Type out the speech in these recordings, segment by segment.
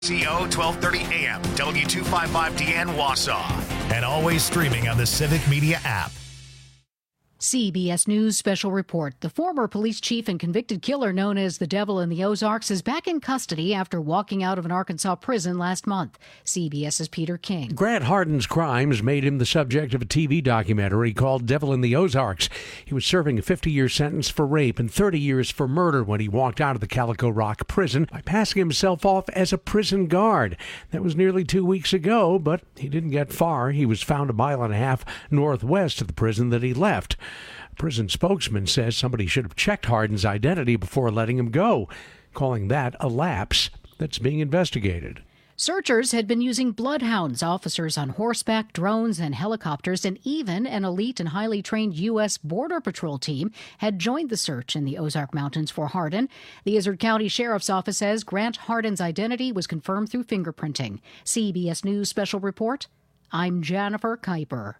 CO 1230 AM, W255DN Wausau, and always streaming on the Civic Media app. CBS News special report. The former police chief and convicted killer known as the Devil in the Ozarks is back in custody after walking out of an Arkansas prison last month. CBS's Peter King. Grant Hardin's crimes made him the subject of a TV documentary called Devil in the Ozarks. He was serving a 50-year sentence for rape and 30 years for murder when he walked out of the Calico Rock prison by passing himself off as a prison guard. That was nearly 2 weeks ago, but he didn't get far. He was found a mile and a half northwest of the prison that he left. A prison spokesman says somebody should have checked Hardin's identity before letting him go, calling that a lapse that's being investigated. Searchers had been using bloodhounds, officers on horseback, drones, and helicopters, and even an elite and highly trained U.S. Border Patrol team had joined the search in the Ozark Mountains for Hardin. The Izard County Sheriff's Office says Grant Hardin's identity was confirmed through fingerprinting. CBS News Special Report. I'm Jennifer Kuiper.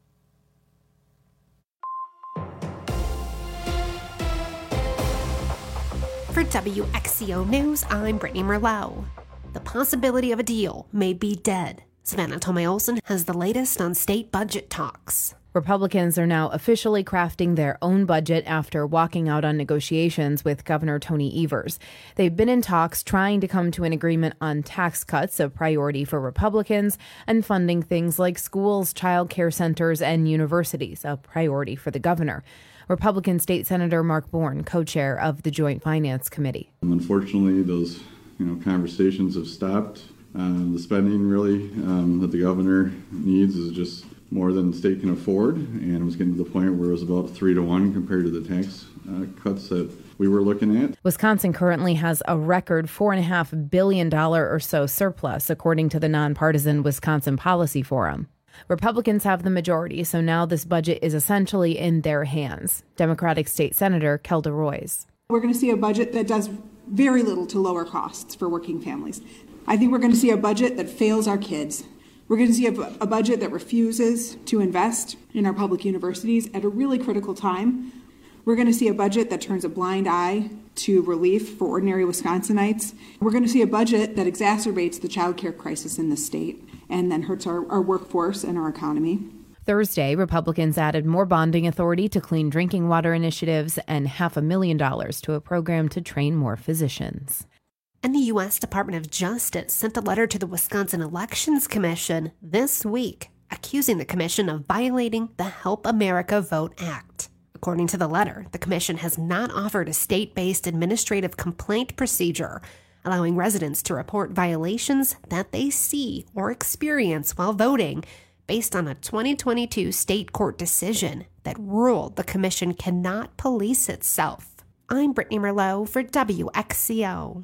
For WXCO News, I'm Brittany Merlot. The possibility of a deal may be dead. Savannah Tomei-Olson has the latest on state budget talks. Republicans are now officially crafting their own budget after walking out on negotiations with Governor Tony Evers. They've been in talks trying to come to an agreement on tax cuts, a priority for Republicans, and funding things like schools, child care centers, and universities, a priority for the governor. Republican State Senator Mark Bourne, co-chair of the Joint Finance Committee. Unfortunately, those conversations have stopped. The spending really that the governor needs is just more than the state can afford, and it was getting to the point where it was about 3-to-1 compared to the tax cuts that we were looking at. Wisconsin currently has a record $4.5 billion or so surplus, according to the nonpartisan Wisconsin Policy Forum. Republicans have the majority, so now this budget is essentially in their hands. Democratic State Senator Kelda Roys. We're going to see a budget that does very little to lower costs for working families. I think we're going to see a budget that fails our kids. We're going to see a budget that refuses to invest in our public universities at a really critical time. We're going to see a budget that turns a blind eye to relief for ordinary Wisconsinites. We're going to see a budget that exacerbates the child care crisis in the state and then hurts our workforce and our economy. Thursday, Republicans added more bonding authority to clean drinking water initiatives and $500,000 to a program to train more physicians. And the U.S. Department of Justice sent a letter to the Wisconsin Elections Commission this week, accusing the commission of violating the Help America Vote Act. According to the letter, the commission has not offered a state-based administrative complaint procedure, allowing residents to report violations that they see or experience while voting, based on a 2022 state court decision that ruled the commission cannot police itself. I'm Brittany Merlot for WXCO.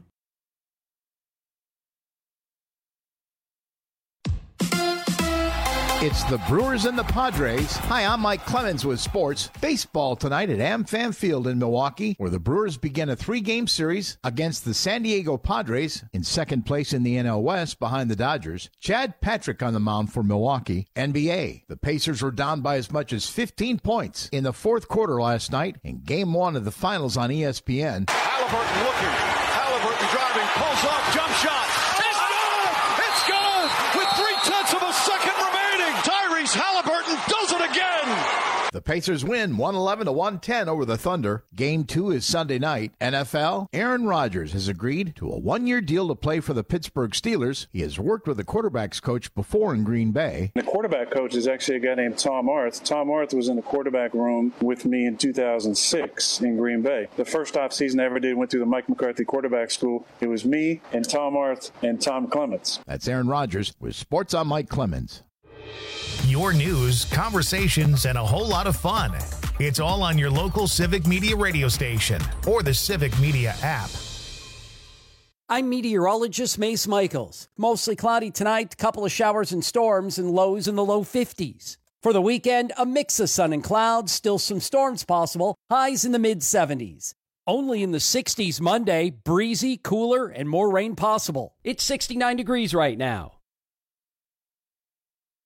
It's the Brewers and the Padres. Hi, I'm Mike Clemens with sports. Baseball tonight at AmFam Field in Milwaukee, where the Brewers begin a 3-game series against the San Diego Padres in second place in the NL West behind the Dodgers. Chad Patrick on the mound for Milwaukee. NBA. The Pacers were down by as much as 15 points in the fourth quarter last night in Game 1 of the Finals on ESPN. Halliburton looking. Halliburton driving. Pulls off. Jump shot. It's good! With 0.3 of a second remaining. Tyrese Halliburton does it again! The Pacers win 111-110 over the Thunder. Game 2 is Sunday night. NFL, Aaron Rodgers has agreed to a 1-year deal to play for the Pittsburgh Steelers. He has worked with the quarterbacks coach before in Green Bay. The quarterback coach is actually a guy named Tom Arth. Tom Arth was in the quarterback room with me in 2006 in Green Bay. The first off season I ever did went through the Mike McCarthy quarterback school. It was me and Tom Arth and Tom Clements. That's Aaron Rodgers with Sports on Mike Clemens. Your news, conversations, and a whole lot of fun. It's all on your local Civic Media radio station or the Civic Media app. I'm meteorologist Mace Michaels. Mostly cloudy tonight, couple of showers and storms, and lows in the low 50s. For the weekend, a mix of sun and clouds, still some storms possible, highs in the mid-70s. Only in the 60s Monday, breezy, cooler, and more rain possible. It's 69 degrees right now.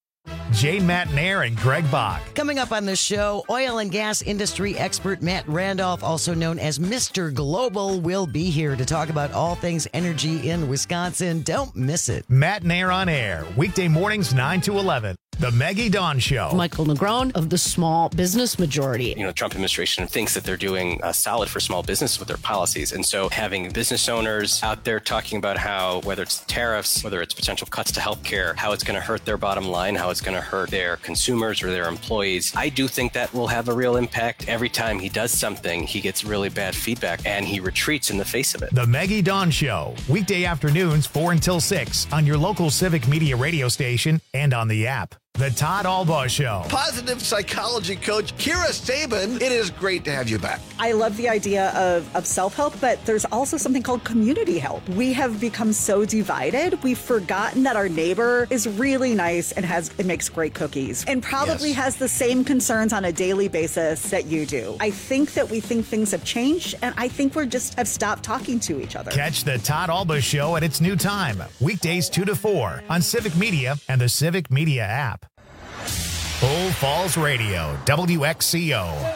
Jane Matnair and Greg Bach. Coming up on the show, oil and gas industry expert Matt Randolph, also known as Mr. Global, will be here to talk about all things energy in Wisconsin. Don't miss it. Matnair on air, weekday mornings 9 to 11. The Maggie Dawn Show. Michael Negron of the Small Business Majority. The Trump administration thinks that they're doing solid for small business with their policies. And so having business owners out there talking about how, whether it's tariffs, whether it's potential cuts to healthcare, how it's going to hurt their bottom line, how it's going to hurt their consumers or their employees, I do think that will have a real impact. Every time he does something, he gets really bad feedback and he retreats in the face of it. The Maggie Dawn Show, weekday afternoons 4 until 6 on your local Civic Media radio station and on the app. The Todd Albaugh Show. Positive psychology coach Kira Sabin, it is great to have you back. I love the idea of self-help, but there's also something called community help. We have become so divided, we've forgotten that our neighbor is really nice and makes great cookies and probably has the same concerns on a daily basis that you do. I think that we think things have changed, and I think we just have stopped talking to each other. Catch the Todd Albaugh Show at its new time, weekdays 2 to 4 on Civic Media and the Civic Media app. Bull Falls Radio, WXCO.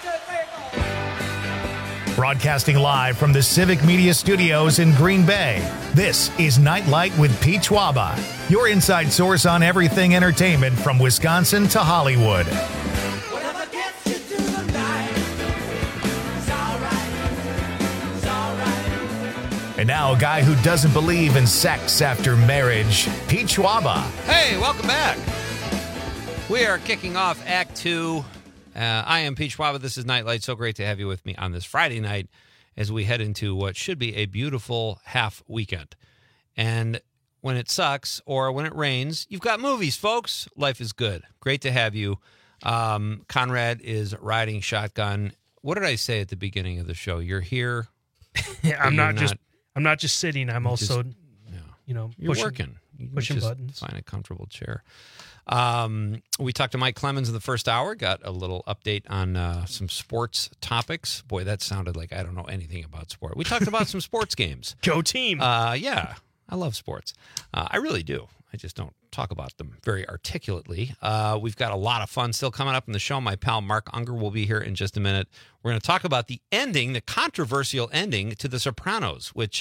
Broadcasting live from the Civic Media Studios in Green Bay. This is Nightlight with Pete Schwaba, your inside source on everything entertainment from Wisconsin to Hollywood. And now a guy who doesn't believe in sex after marriage, Pete Schwaba. Hey, welcome back. We are kicking off Act 2. I am Pete Schwaba. This is Nightlight. So great to have you with me on this Friday night as we head into what should be a beautiful half weekend. And when it sucks or when it rains, you've got movies, folks. Life is good. Great to have you. Conrad is riding shotgun. What did I say at the beginning of the show? You're here. Yeah, I'm not just sitting. I'm also, you're working. Pushing buttons. Find a comfortable chair. We talked to Mike Clemens in the first hour, got a little update on some sports topics. Boy, that sounded like I don't know anything about sport. We talked about some sports games. Go team. Yeah, I love sports. I really do. I just don't talk about them very articulately. We've got a lot of fun still coming up in the show. My pal Mark Unger will be here in just a minute. We're going to talk about the ending, the controversial ending to The Sopranos, which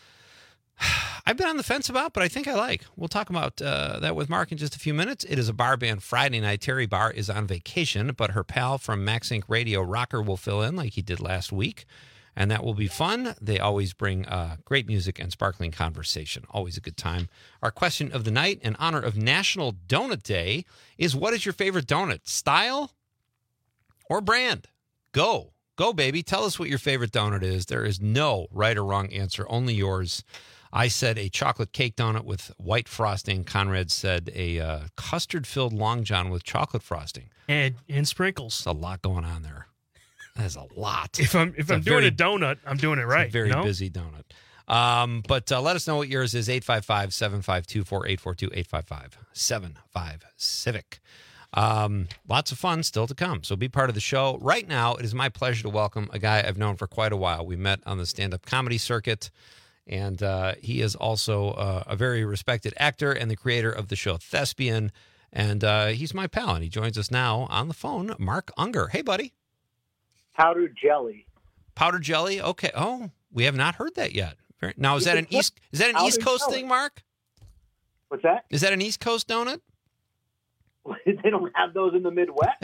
I've been on the fence about, but I think I like. We'll talk about that with Mark in just a few minutes. It is a bar band Friday night. Terry Barr is on vacation, but her pal from Max Inc. Radio, Rocker, will fill in like he did last week, and that will be fun. They always bring great music and sparkling conversation. Always a good time. Our question of the night, in honor of National Donut Day, is what is your favorite donut? Style or brand? Go, baby. Tell us what your favorite donut is. There is no right or wrong answer, only yours. I said a chocolate cake donut with white frosting. Conrad said a custard-filled Long John with chocolate frosting. And sprinkles. There's a lot going on there. That's a lot. If I'm doing a donut, I'm doing it right. It's a very busy donut. But let us know what yours is. 855-752-4842. 855-75-CIVIC. Lots of fun still to come. So be part of the show. Right now, it is my pleasure to welcome a guy I've known for quite a while. We met on the stand-up comedy circuit. And he is also a very respected actor and the creator of the show Thespian. And he's my pal, and he joins us now on the phone, Mark Unger. Hey, buddy. Powdered jelly. Powdered jelly? Okay. Oh, we have not heard that yet. Now, is that an East Coast thing, Mark? What's that? Is that an East Coast donut? They don't have those in the Midwest.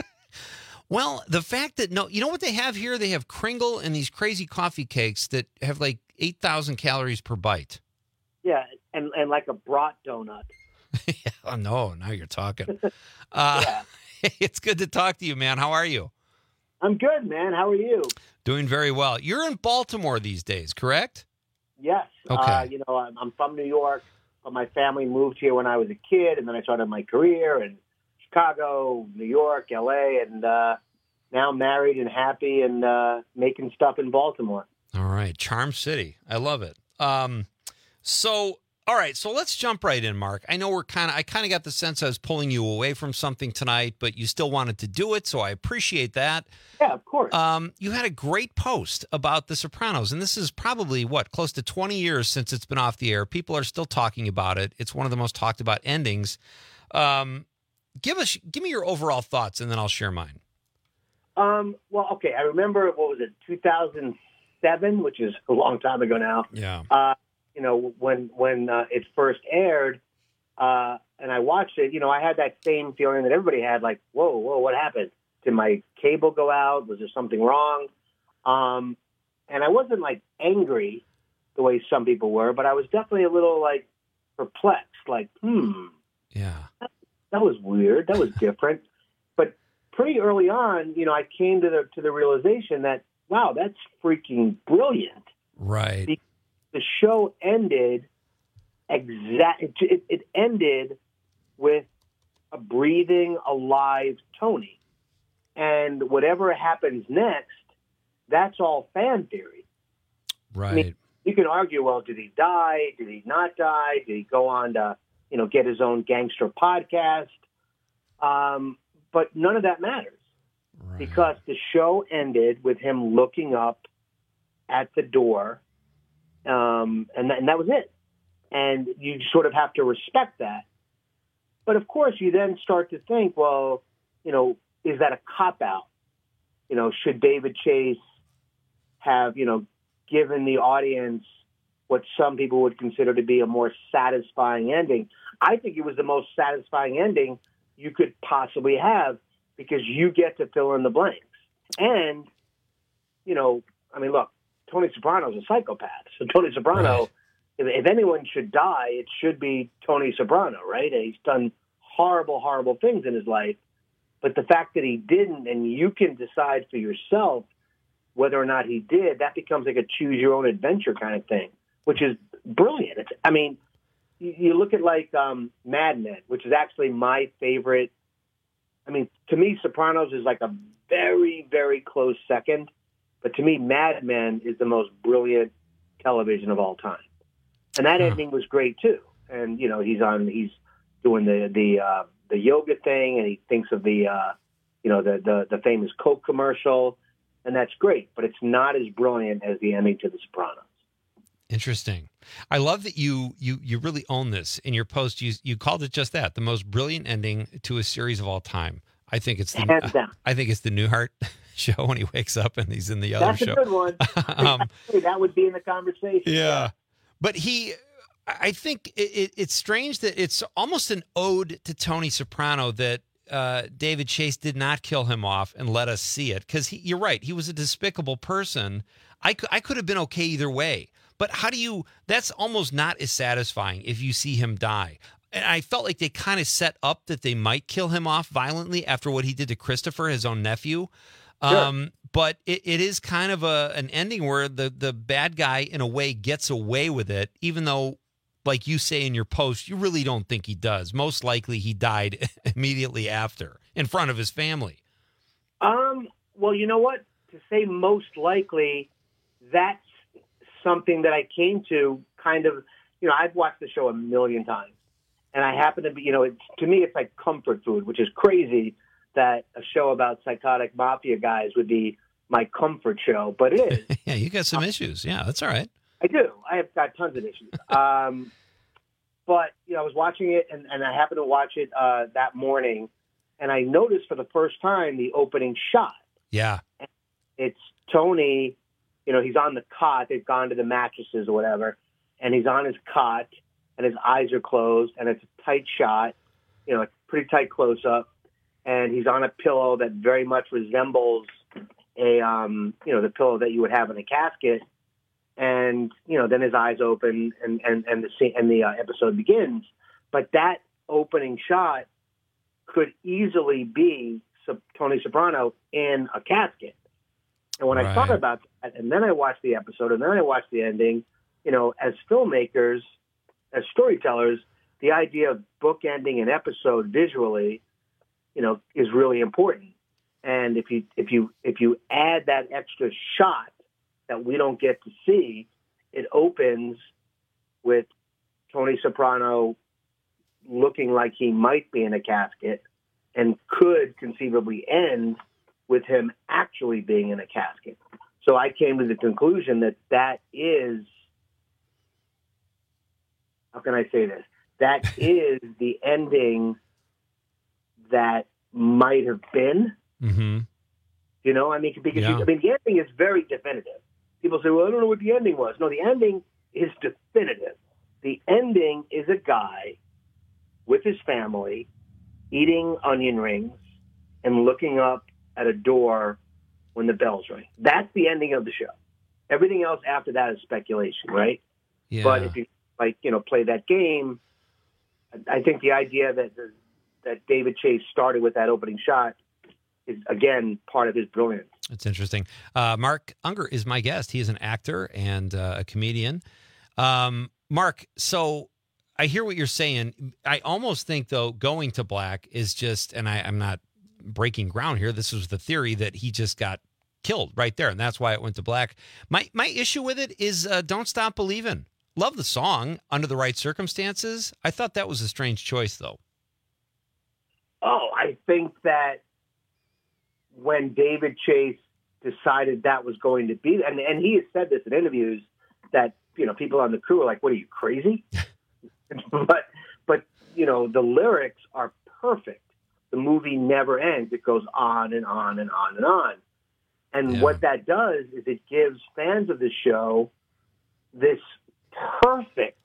Well, the fact that you know what they have here? They have Kringle and these crazy coffee cakes that have like 8,000 calories per bite. Yeah, and like a brat donut. Oh, no, now you're talking. It's good to talk to you, man. How are you? I'm good, man. How are you? Doing very well. You're in Baltimore these days, correct? Yes. Okay. I'm from New York, but my family moved here when I was a kid, and then I started my career in Chicago, New York, L.A., and now I'm married and happy and making stuff in Baltimore. All right. Charm City. I love it. All right, so let's jump right in, Mark. I know I kind of got the sense I was pulling you away from something tonight, but you still wanted to do it, so I appreciate that. Yeah, of course. You had a great post about The Sopranos, and this is probably, close to 20 years since it's been off the air. People are still talking about it. It's one of the most talked about endings. Give me your overall thoughts, and then I'll share mine. Well, okay. I remember, what was it, 2007, which is a long time ago now. Yeah. When it first aired, and I watched it, I had that same feeling that everybody had, like, whoa, what happened? Did my cable go out? Was there something wrong? And I wasn't, like, angry the way some people were, but I was definitely a little, like, perplexed, like, yeah, that was weird. That was different. But pretty early on, I came to the realization that, wow, that's freaking brilliant. Right. The show ended it ended with a breathing, alive Tony. And whatever happens next, that's all fan theory. Right. I mean, you can argue, well, did he die? Did he not die? Did he go on to, get his own gangster podcast? But none of that matters. Right. Because the show ended with him looking up at the door, and that was it. And you sort of have to respect that. But, of course, you then start to think, well, is that a cop-out? Should David Chase have, given the audience what some people would consider to be a more satisfying ending? I think it was the most satisfying ending you could possibly have, because you get to fill in the blanks. And, look, Tony Soprano's a psychopath. So Tony Soprano, if anyone should die, it should be Tony Soprano, right? He's done horrible, horrible things in his life. But the fact that he didn't, and you can decide for yourself whether or not he did, that becomes like a choose-your-own-adventure kind of thing, which is brilliant. You look at, like, Mad Men, which is actually my favorite. To me, Sopranos is like a very, very close second. But to me, Mad Men is the most brilliant television of all time. And that ending was great, too. And, he's doing the yoga thing, and he thinks of the famous Coke commercial, and that's great. But it's not as brilliant as the ending to The Sopranos. Interesting. I love that you really own this. In your post, you called it just that, the most brilliant ending to a series of all time. I think it's the Newhart show when he wakes up and he's in the other show. That's a good one. That would be in the conversation. Yeah. But I think it's strange that it's almost an ode to Tony Soprano that David Chase did not kill him off and let us see it. Because you're right, he was a despicable person. I could have been okay either way. But that's almost not as satisfying if you see him die. And I felt like they kind of set up that they might kill him off violently after what he did to Christopher, his own nephew. Sure. But it is kind of an ending where the bad guy, in a way, gets away with it, even though, like you say in your post, you really don't think he does. Most likely he died immediately after, in front of his family. Well, you know what? To say most likely, that's something that I came to kind of, I've watched the show a million times. And I happen to be, to me, it's like comfort food, which is crazy that a show about psychotic mafia guys would be my comfort show, but it is. Yeah, you got some issues. Yeah, that's all right. I do. I have got tons of issues. But, I was watching it, and I happened to watch it that morning, and I noticed for the first time the opening shot. Yeah. It's Tony, he's on the cot. They've gone to the mattresses or whatever, and he's on his cot, and his eyes are closed, and it's a tight shot, a pretty tight close-up, and he's on a pillow that very much resembles the pillow that you would have in a casket, and then his eyes open, and the episode begins. But that opening shot could easily be Tony Soprano in a casket. And when I thought about that, and then I watched the episode, and then I watched the ending, as filmmakers, as storytellers, the idea of bookending an episode visually, is really important. And if you add that extra shot that we don't get to see, it opens with Tony Soprano looking like he might be in a casket, and could conceivably end with him actually being in a casket. So I came to the conclusion that is, how can I say this? That is the ending that might have been. Mm-hmm. You know, I mean, because Yeah. the ending is very definitive. People say, well, I don't know what the ending was. No, the ending is definitive. The ending is a guy with his family eating onion rings and looking up at a door when the bells ring. That's the ending of the show. Everything else after that is speculation, right? Yeah. But if you play that game, I think the idea that David Chase started with that opening shot is, again, part of his brilliance. It's interesting. Mark Unger is my guest. He is an actor and a comedian. Mark, so I hear what you're saying. I almost think, though, going to black is just, and I'm not breaking ground here, this was the theory that he just got killed right there, and that's why it went to black. My issue with it is Don't Stop Believin'. Love the song under the right circumstances. I thought that was a strange choice, though. Oh, I think that when David Chase decided that was going to be, and he has said this in interviews, that, people on the crew are like, what are you, crazy? but the lyrics are perfect. The movie never ends. It goes on and on and on and on. And what that does is it gives fans of the show this perfect,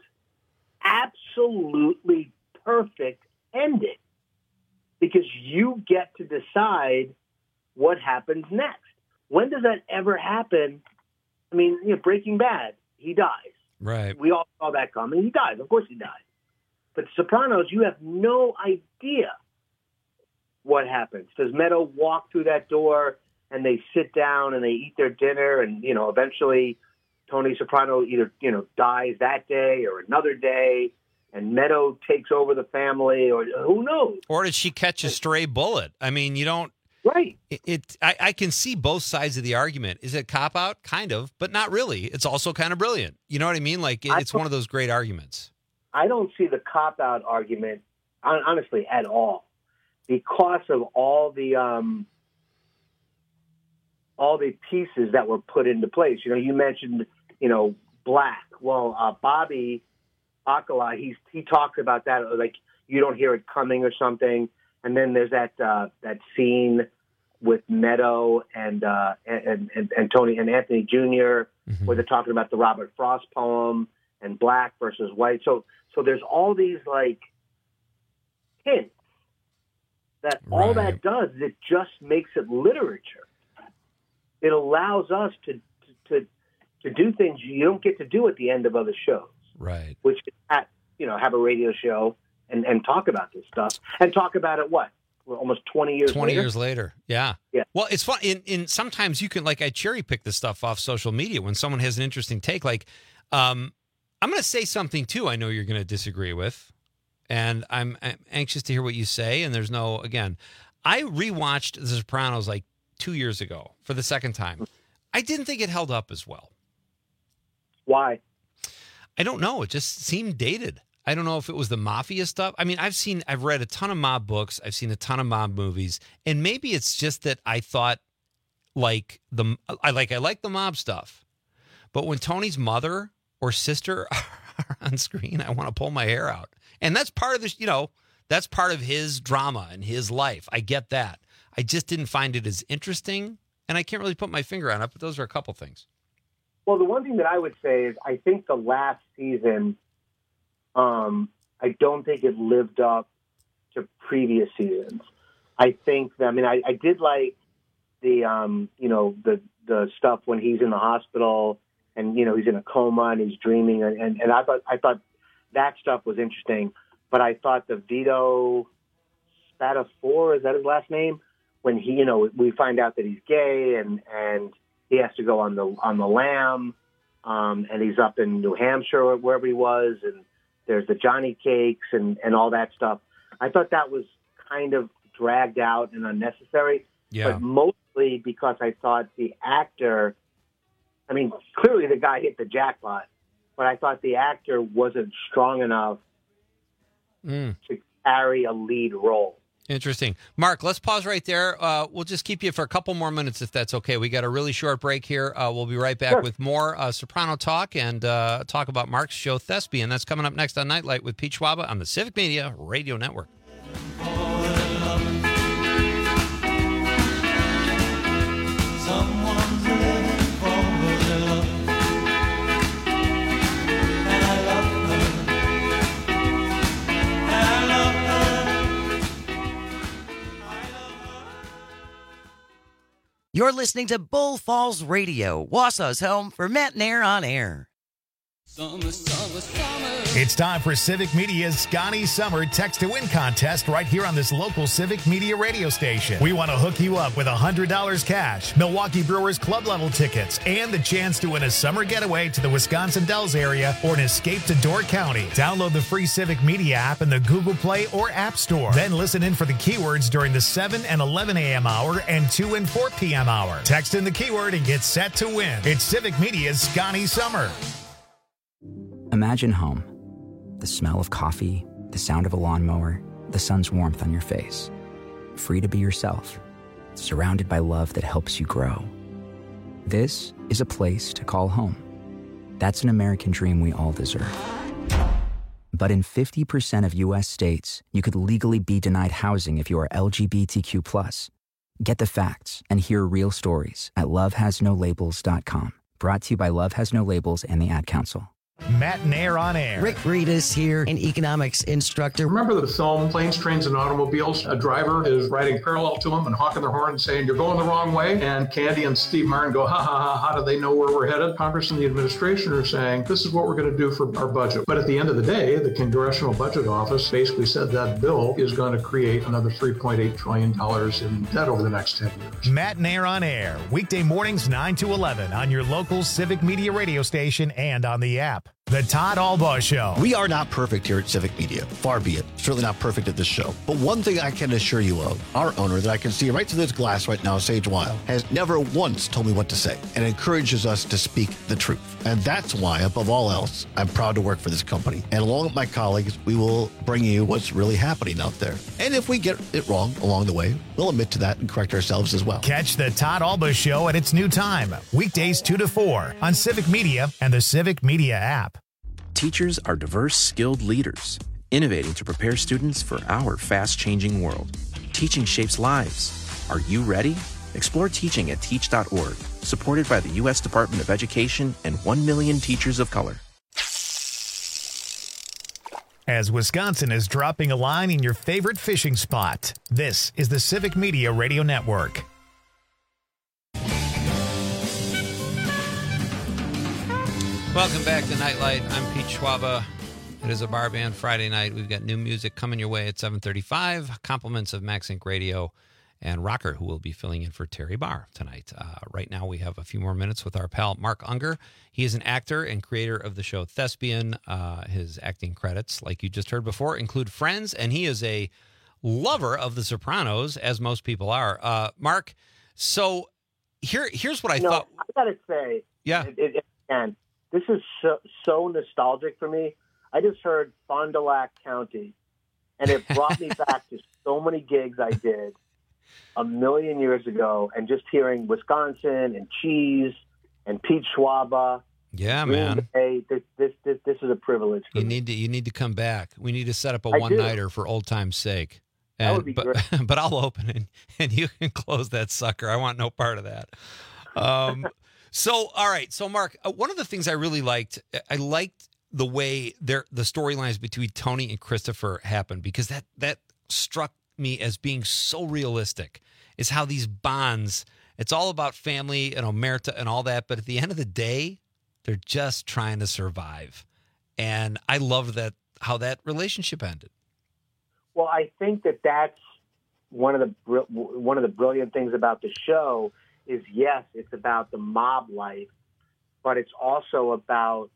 absolutely perfect ending, because you get to decide what happens next. When does that ever happen? I mean, Breaking Bad, he dies. Right. We all saw that coming. He dies. Of course he dies. But Sopranos, you have no idea what happens. Does Meadow walk through that door and they sit down and they eat their dinner, and eventually Tony Soprano either dies that day or another day, and Meadow takes over the family, or who knows? Or did she catch a stray bullet? I mean, you don't. Right. I can see both sides of the argument. Is it cop out? Kind of, but not really. It's also kind of brilliant. You know what I mean? Like, it's one of those great arguments. I don't see the cop out argument, honestly, at all, because of all the pieces that were put into place. You mentioned, Black. Well, Bobby Bacala, he talks about that, like you don't hear it coming or something. And then there's that scene with Meadow and Tony and Anthony Jr. Where they're talking about the Robert Frost poem and black versus white. So there's all these like hints that all that does is it just makes it literature. It allows us to do things you don't get to do at the end of other shows. Right. Which is have a radio show and talk about this stuff, and talk about it almost 20 years later. Yeah. Well, it's fun. In sometimes you can, like, I cherry pick the stuff off social media when someone has an interesting take. Like, I'm going to say something too I know you're going to disagree with, and I'm anxious to hear what you say. And there's no, again, I rewatched The Sopranos like 2 years ago for the second time. I didn't think it held up as well. Why? I don't know. It just seemed dated. I don't know if it was the mafia stuff. I mean, I've read a ton of mob books. I've seen a ton of mob movies, and maybe it's just that I thought I like the mob stuff, but when Tony's mother or sister are on screen, I want to pull my hair out, and that's part of this. That's part of his drama and his life. I get that. I just didn't find it as interesting, and I can't really put my finger on it. But those are a couple things. Well, the one thing that I would say is I think the last season. I don't think it lived up to previous seasons. I think that, I did like the, the stuff when he's in the hospital and, he's in a coma and he's dreaming. And I thought that stuff was interesting, but I thought the Vito Spatafore, is that his last name? When he, we find out that he's gay and he has to go on the lam, and he's up in New Hampshire or wherever he was, and there's the Johnny Cakes and all that stuff. I thought that was kind of dragged out and unnecessary, but mostly because I thought the actor, clearly the guy hit the jackpot, but I thought the actor wasn't strong enough to carry a lead role. Interesting. Mark, let's pause right there. We'll just keep you for a couple more minutes if that's okay. We got a really short break here. We'll be right back with more Soprano talk and talk about Mark's show Thespian. That's coming up next on Nightlight with Pete Schwaba on the Civic Media Radio Network. You're listening to Bull Falls Radio, Wausau's home for Matt Nair on Air. Summer, summer, summer. It's time for Civic Media's Scotty Summer Text to Win contest right here on this local Civic Media radio station. We want to hook you up with $100 cash, Milwaukee Brewers club level tickets, and the chance to win a summer getaway to the Wisconsin Dells area or an escape to Door County. Download the free Civic Media app in the Google Play or App Store. Then listen in for the keywords during the 7 and 11 a.m. hour and 2 and 4 p.m. hour. Text in the keyword and get set to win. It's Civic Media's Scotty Summer. Imagine home. The smell of coffee, the sound of a lawnmower, the sun's warmth on your face. Free to be yourself, surrounded by love that helps you grow. This is a place to call home. That's an American dream we all deserve. But in 50% of U.S. states, you could legally be denied housing if you are LGBTQ+. Get the facts and hear real stories at lovehasnolabels.com. Brought to you by Love Has No Labels and the Ad Council. Matt Nair on Air. Rick Reedus here, an economics instructor. Remember the film Planes, Trains, and Automobiles? A driver is riding parallel to him and honking their horn and saying, "You're going the wrong way." And Candy and Steve Martin go, "Ha ha ha, how do they know where we're headed?" Congress and the administration are saying, "This is what we're going to do for our budget." But at the end of the day, the Congressional Budget Office basically said that bill is going to create another $3.8 trillion in debt over the next 10 years. Matt Nair on Air, weekday mornings 9 to 11 on your local Civic Media radio station and on the app. The Todd Albaugh Show. We are not perfect here at Civic Media. Far be it. Certainly not perfect at this show. But one thing I can assure you of, our owner that I can see right through this glass right now, Sage Weil, has never once told me what to say and encourages us to speak the truth. And that's why, above all else, I'm proud to work for this company. And along with my colleagues, we will bring you what's really happening out there. And if we get it wrong along the way, we'll admit to that and correct ourselves as well. Catch the Todd Albaugh Show at its new time, weekdays 2 to 4 on Civic Media and the Civic Media app. Teachers are diverse, skilled leaders, innovating to prepare students for our fast-changing world. Teaching shapes lives. Are you ready? Explore teaching at teach.org, supported by the U.S. Department of Education and 1 million teachers of color. As Wisconsin is dropping a line in your favorite fishing spot, this is the Civic Media Radio Network. Welcome back to Nightlight. I'm Pete Schwaba. It is a bar band Friday night. We've got new music coming your way at 7:35. Compliments of Max Inc. Radio and Rocker, who will be filling in for Terry Barr tonight. Right now, we have a few more minutes with our pal Mark Unger. He is an actor and creator of the show Thespian. His acting credits, like you just heard before, include Friends, and he is a lover of The Sopranos, as most people are. Mark, so here's what I thought. I gotta say, yeah, and this is so nostalgic for me. I just heard Fond du Lac County, and it brought me back to so many gigs I did a million years ago, and just hearing Wisconsin and cheese and Pete Schwaba. Yeah, man. Hey, this is a privilege. For me. You need to come back. We need to set up a one-nighter for old time's sake. That would be great. But I'll open it, and you can close that sucker. I want no part of that. So, all right. So, Mark, one of the things I really liked, I liked the way the storylines between Tony and Christopher happened, because that struck me as being so realistic, is how these bonds, it's all about family and omerta and all that, but at the end of the day, they're just trying to survive. And I loved how that relationship ended. Well, I think that's one of the brilliant things about the show is, yes, it's about the mob life, but it's also about,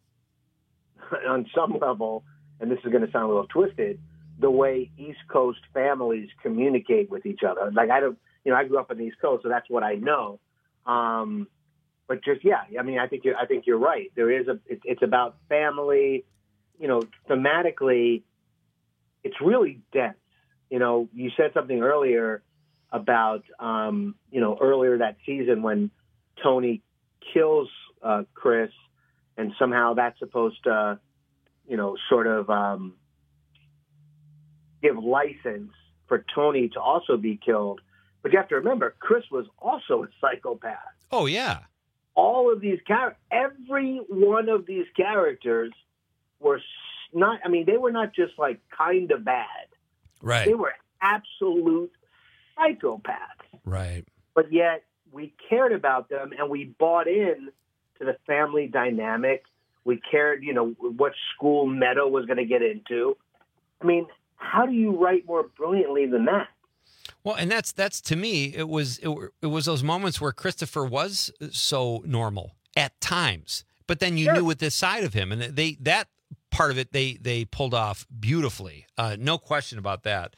on some level, and this is going to sound a little twisted, the way East Coast families communicate with each other. Like, I grew up on the East Coast, so that's what I know. But just, yeah, I mean, I think you're right. It's about family, thematically, it's really dense. You said something earlier about, earlier that season when Tony kills Chris, and somehow that's supposed to, sort of give license for Tony to also be killed. But you have to remember, Chris was also a psychopath. Oh, yeah. All of these every one of these characters were they were not just like kind of bad. Right. They were absolute psychopaths. Right. But yet we cared about them and we bought in to the family dynamic. We cared, what school Meadow was going to get into. I mean, how do you write more brilliantly than that? Well, and that's to me, it was those moments where Christopher was so normal at times, but then you knew with this side of him, and that part of it they pulled off beautifully. No question about that.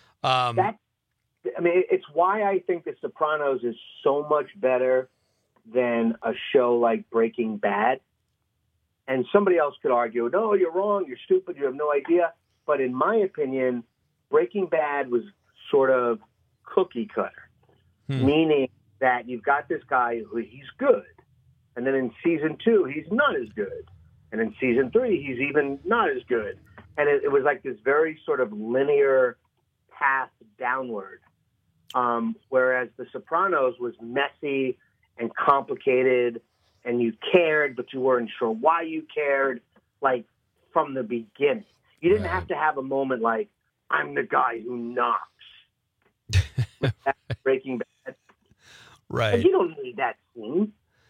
It's why I think The Sopranos is so much better than a show like Breaking Bad. And somebody else could argue, no, you're wrong, you're stupid, you have no idea. But in my opinion, Breaking Bad was sort of cookie cutter, meaning that you've got this guy who he's good. And then in season 2, he's not as good. And in season 3, he's even not as good. And it was like this very sort of linear path downward. Whereas The Sopranos was messy and complicated, and you cared, but you weren't sure why you cared, like from the beginning. You didn't have to have a moment like, I'm the guy who knocks. Breaking Bad. Right. But you don't need that scene.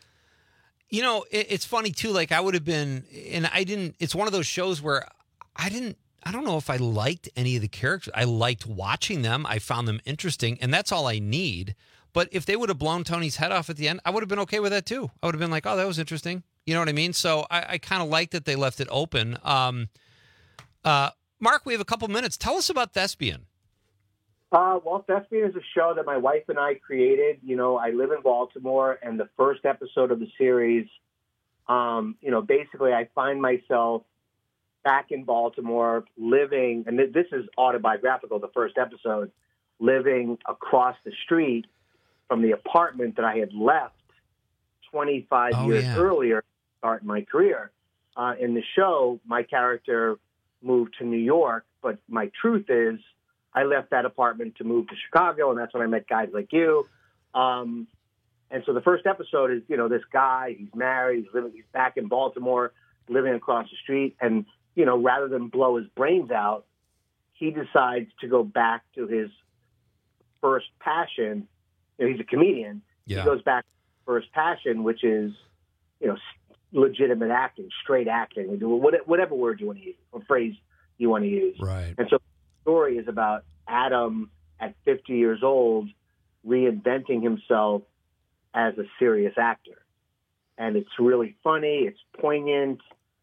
It's funny too, like I would have been, and I didn't, it's one of those shows where I don't know if I liked any of the characters. I liked watching them. I found them interesting, and that's all I need. But if they would have blown Tony's head off at the end, I would have been okay with that too. I would have been like, oh, that was interesting. You know what I mean? So I kind of like that they left it open. Mark, we have a couple minutes. Tell us about Thespian. Well, Thespian is a show that my wife and I created. I live in Baltimore, and the first episode of the series, basically I find myself back in Baltimore living, and this is autobiographical, the first episode, living across the street from the apartment that I had left 25 years earlier to start my career. In the show, my character moved to New York, but my truth is I left that apartment to move to Chicago, and that's when I met guys like you. And so the first episode is, this guy, he's married, he's back in Baltimore, living across the street, and, rather than blow his brains out, he decides to go back to his first passion. He's a comedian. Yeah. He goes back to his first passion, which is, legitimate acting, straight acting, whatever word you want to use, or phrase you want to use. Right. And so the story is about Adam at 50 years old reinventing himself as a serious actor. And it's really funny. It's poignant.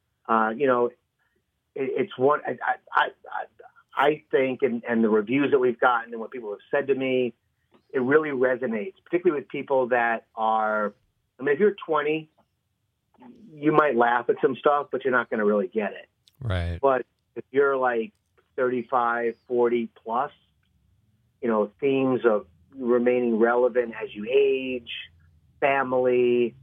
It's one, I think, and the reviews that we've gotten and what people have said to me, it really resonates, particularly with people that are, if you're 20, you might laugh at some stuff, but you're not going to really get it. Right. But if you're like 35, 40 plus, themes of remaining relevant as you age, family,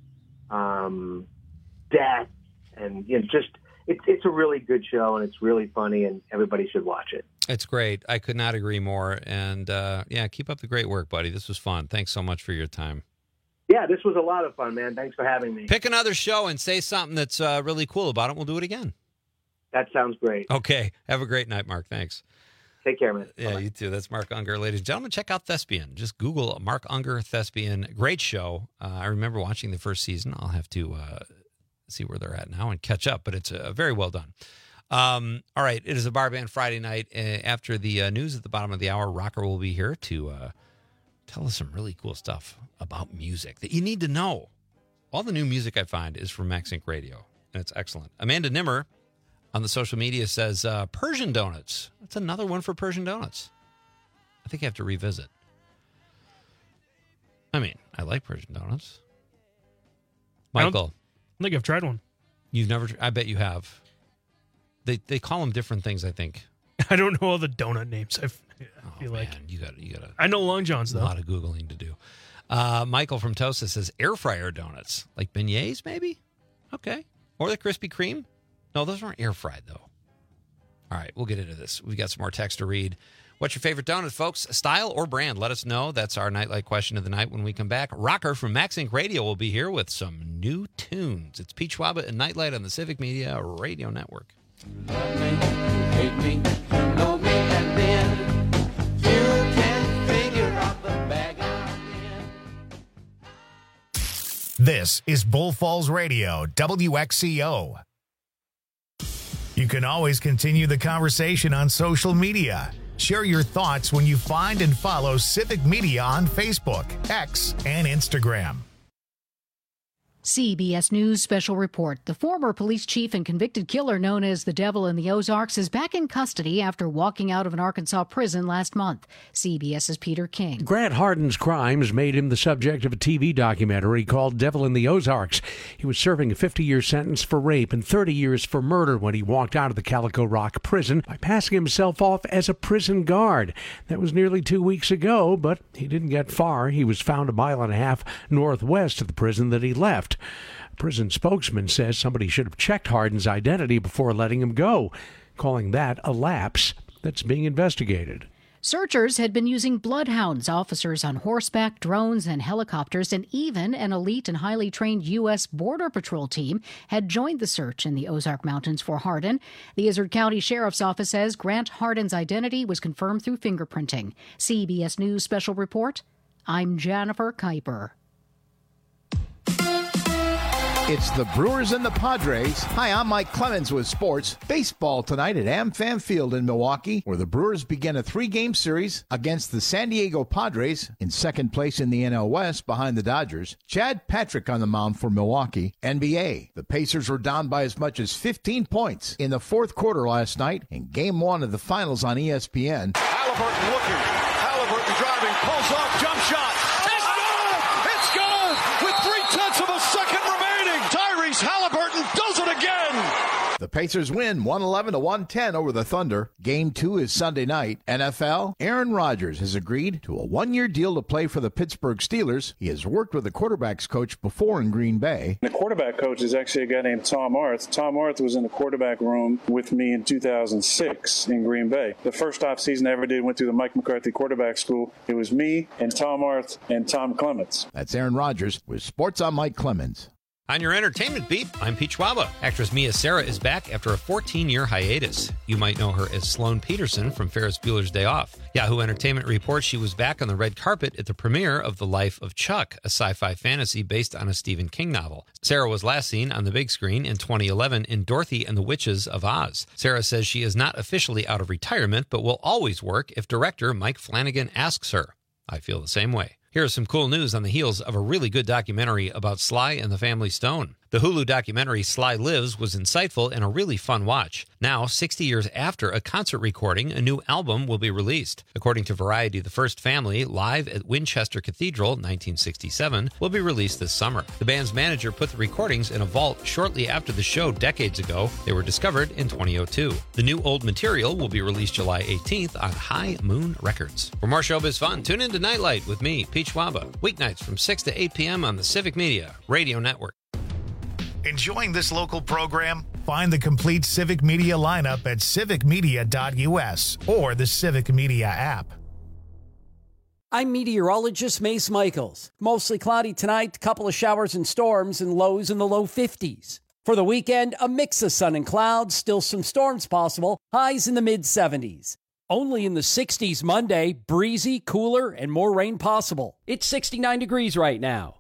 death, and it's a really good show, and it's really funny, and everybody should watch it. It's great. I could not agree more. And keep up the great work, buddy. This was fun. Thanks so much for your time. Yeah, this was a lot of fun, man. Thanks for having me. Pick another show and say something that's really cool about it. We'll do it again. That sounds great. Okay. Have a great night, Mark. Thanks. Take care, man. Yeah, Bye-bye. You too. That's Mark Unger. Ladies and gentlemen, check out Thespian. Just Google Mark Unger Thespian. Great show. I remember watching the first season. I'll have to see where they're at now and catch up, but it's very well done. All right. It is a Bar Band Friday night. After the news at the bottom of the hour, Rocker will be here to tell us some really cool stuff about music that you need to know. All the new music I find is from MaxInc Radio, and it's excellent. Amanda Nimmer on the social media says Persian Donuts. That's another one for Persian Donuts. I think I have to revisit. I like Persian Donuts. Michael. I don't think I've tried one. You've never? I bet you have. They call them different things, I think. I don't know all the donut names. I feel like you got to. I know Long John's though. A lot of Googling to do. Michael from Tosa says air fryer donuts, like beignets, maybe. Okay, or the Krispy Kreme. No, those aren't air fried though. All right, we'll get into this. We've got some more text to read. What's your favorite donut, folks? Style or brand? Let us know. That's our Nightlight question of the night when we come back. Rocker from MaxInc Radio will be here with some new tunes. It's Pete Schwaba and Nightlight on the Civic Media Radio Network. Love me, hate me, you know me, and then you can figure out the bag I'm in. This is Bull Falls Radio, WXCO. You can always continue the conversation on social media. Share your thoughts when you find and follow Civic Media on Facebook, X, and Instagram. CBS News special report. The former police chief and convicted killer known as the Devil in the Ozarks is back in custody after walking out of an Arkansas prison last month. CBS's Peter King. Grant Hardin's crimes made him the subject of a TV documentary called Devil in the Ozarks. He was serving a 50-year sentence for rape and 30 years for murder when he walked out of the Calico Rock prison by passing himself off as a prison guard. That was nearly 2 weeks ago, but he didn't get far. He was found a mile and a half northwest of the prison that he left. A prison spokesman says somebody should have checked Hardin's identity before letting him go, calling that a lapse that's being investigated. Searchers had been using bloodhounds, officers on horseback, drones, and helicopters, and even an elite and highly trained U.S. Border Patrol team had joined the search in the Ozark Mountains for Hardin. The Izard County Sheriff's Office says Grant Hardin's identity was confirmed through fingerprinting. CBS News Special Report, I'm Jennifer Kuiper. It's the Brewers and the Padres. Hi, I'm Mike Clemens with sports. Baseball tonight at AmFam Field in Milwaukee, where the Brewers begin a 3-game series against the San Diego Padres in second place in the NL West behind the Dodgers. Chad Patrick on the mound for Milwaukee. NBA. The Pacers were down by as much as 15 points in the fourth quarter last night in Game 1 of the finals on ESPN. Halliburton looking. Halliburton driving. Pulls off. Jump shot. It's good! With 0.3 of a second remaining. Tyrese Halliburton does it again. The Pacers win 111-110 over the Thunder. Game 2 is Sunday night. NFL, Aaron Rodgers has agreed to a 1-year deal to play for the Pittsburgh Steelers. He has worked with the quarterbacks coach before in Green Bay. The quarterback coach is actually a guy named Tom Arth. Tom Arth was in the quarterback room with me in 2006 in Green Bay. The first offseason I ever did went through the Mike McCarthy quarterback school. It was me and Tom Arth and Tom Clements. That's Aaron Rodgers with Sports on Mike Clemens. On your entertainment beat, I'm Pete Schwaba. Actress Mia Sara is back after a 14-year hiatus. You might know her as Sloane Peterson from Ferris Bueller's Day Off. Yahoo Entertainment reports she was back on the red carpet at the premiere of The Life of Chuck, a sci-fi fantasy based on a Stephen King novel. Sara was last seen on the big screen in 2011 in Dorothy and the Witches of Oz. Sara says she is not officially out of retirement, but will always work if director Mike Flanagan asks her. I feel the same way. Here's some cool news on the heels of a really good documentary about Sly and the Family Stone. The Hulu documentary Sly Lives was insightful and a really fun watch. Now, 60 years after a concert recording, a new album will be released. According to Variety, The First Family, live at Winchester Cathedral, 1967, will be released this summer. The band's manager put the recordings in a vault shortly after the show decades ago. They were discovered in 2002. The new old material will be released July 18th on High Moon Records. For more showbiz fun, tune in to Nightlight with me, Pete Schwaba, weeknights from 6 to 8 p.m. on the Civic Media Radio Network. Enjoying this local program? Find the complete Civic Media lineup at civicmedia.us or the Civic Media app. I'm meteorologist Mace Michaels. Mostly cloudy tonight, couple of showers and storms, and lows in the low 50s. For the weekend, a mix of sun and clouds, still some storms possible, highs in the mid-70s. Only in the 60s Monday, breezy, cooler, and more rain possible. It's 69 degrees right now.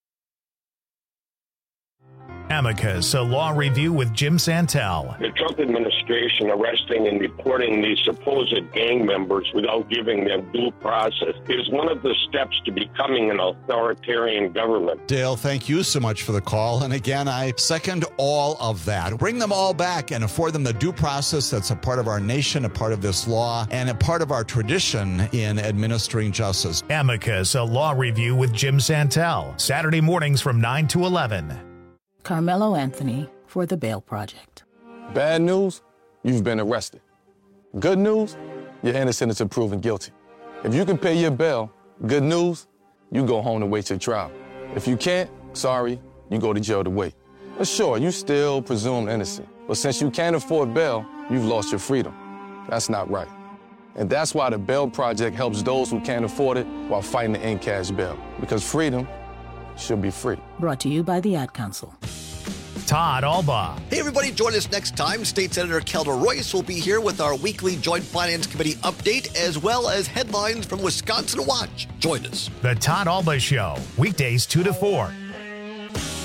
Amicus, a law review with Jim Santel. The Trump administration arresting and deporting these supposed gang members without giving them due process is one of the steps to becoming an authoritarian government. Dale, thank you so much for the call. And again, I second all of that. Bring them all back and afford them the due process that's a part of our nation, a part of this law, and a part of our tradition in administering justice. Amicus, a law review with Jim Santel. Saturday mornings from 9 to 11. Carmelo Anthony for The Bail Project. Bad news, you've been arrested. Good news, you're innocent until proven guilty. If you can pay your bail, good news, you go home to wait your trial. If you can't, sorry, you go to jail to wait. But sure, you still presumed innocent. But since you can't afford bail, you've lost your freedom. That's not right. And that's why the Bail Project helps those who can't afford it while fighting to end cash bail. Because freedom should be free. Brought to you by the Ad Council. Todd Alba. Hey, everybody, join us next time. State Senator Kelda Royce will be here with our weekly Joint Finance Committee update, as well as headlines from Wisconsin Watch. Join us. The Todd Alba Show, weekdays 2 to 4.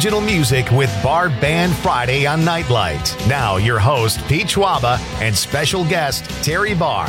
digital music with Bar Band Friday on Nightlight. Now, your host, Pete Schwaba, and special guest, Terry Barr.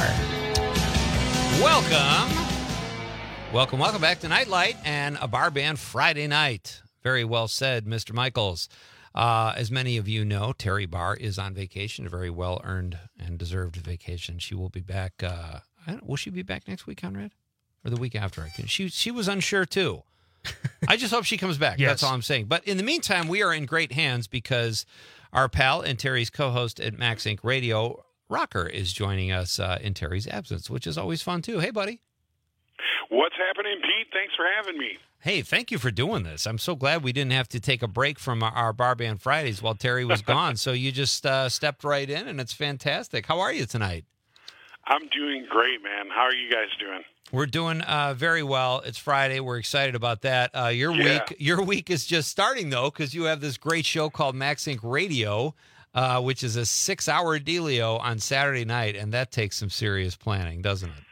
Welcome back to Nightlight and a Bar Band Friday night. Very well said, Mr. Michaels. As many of you know, Terry Barr is on vacation, a very well-earned and deserved vacation. She will be back. Will she be back next week, Conrad? Or the week after? She was unsure, too. I just hope she comes back. Yes. That's all I'm saying. But in the meantime, we are in great hands because our pal and Terry's co-host at Max Inc. Radio, Rocker, is joining us in Terry's absence, which is always fun, too. Hey, buddy. What's happening, Pete? Thanks for having me. Hey, thank you for doing this. I'm so glad we didn't have to take a break from our Bar Band Fridays while Terry was gone. So you just stepped right in, and it's fantastic. How are you tonight? I'm doing great, man. How are you guys doing? We're doing very well. It's Friday. We're excited about that. Your week is just starting, though, because you have this great show called Max Inc. Radio, which is a 6-hour dealio on Saturday night, and that takes some serious planning, doesn't it?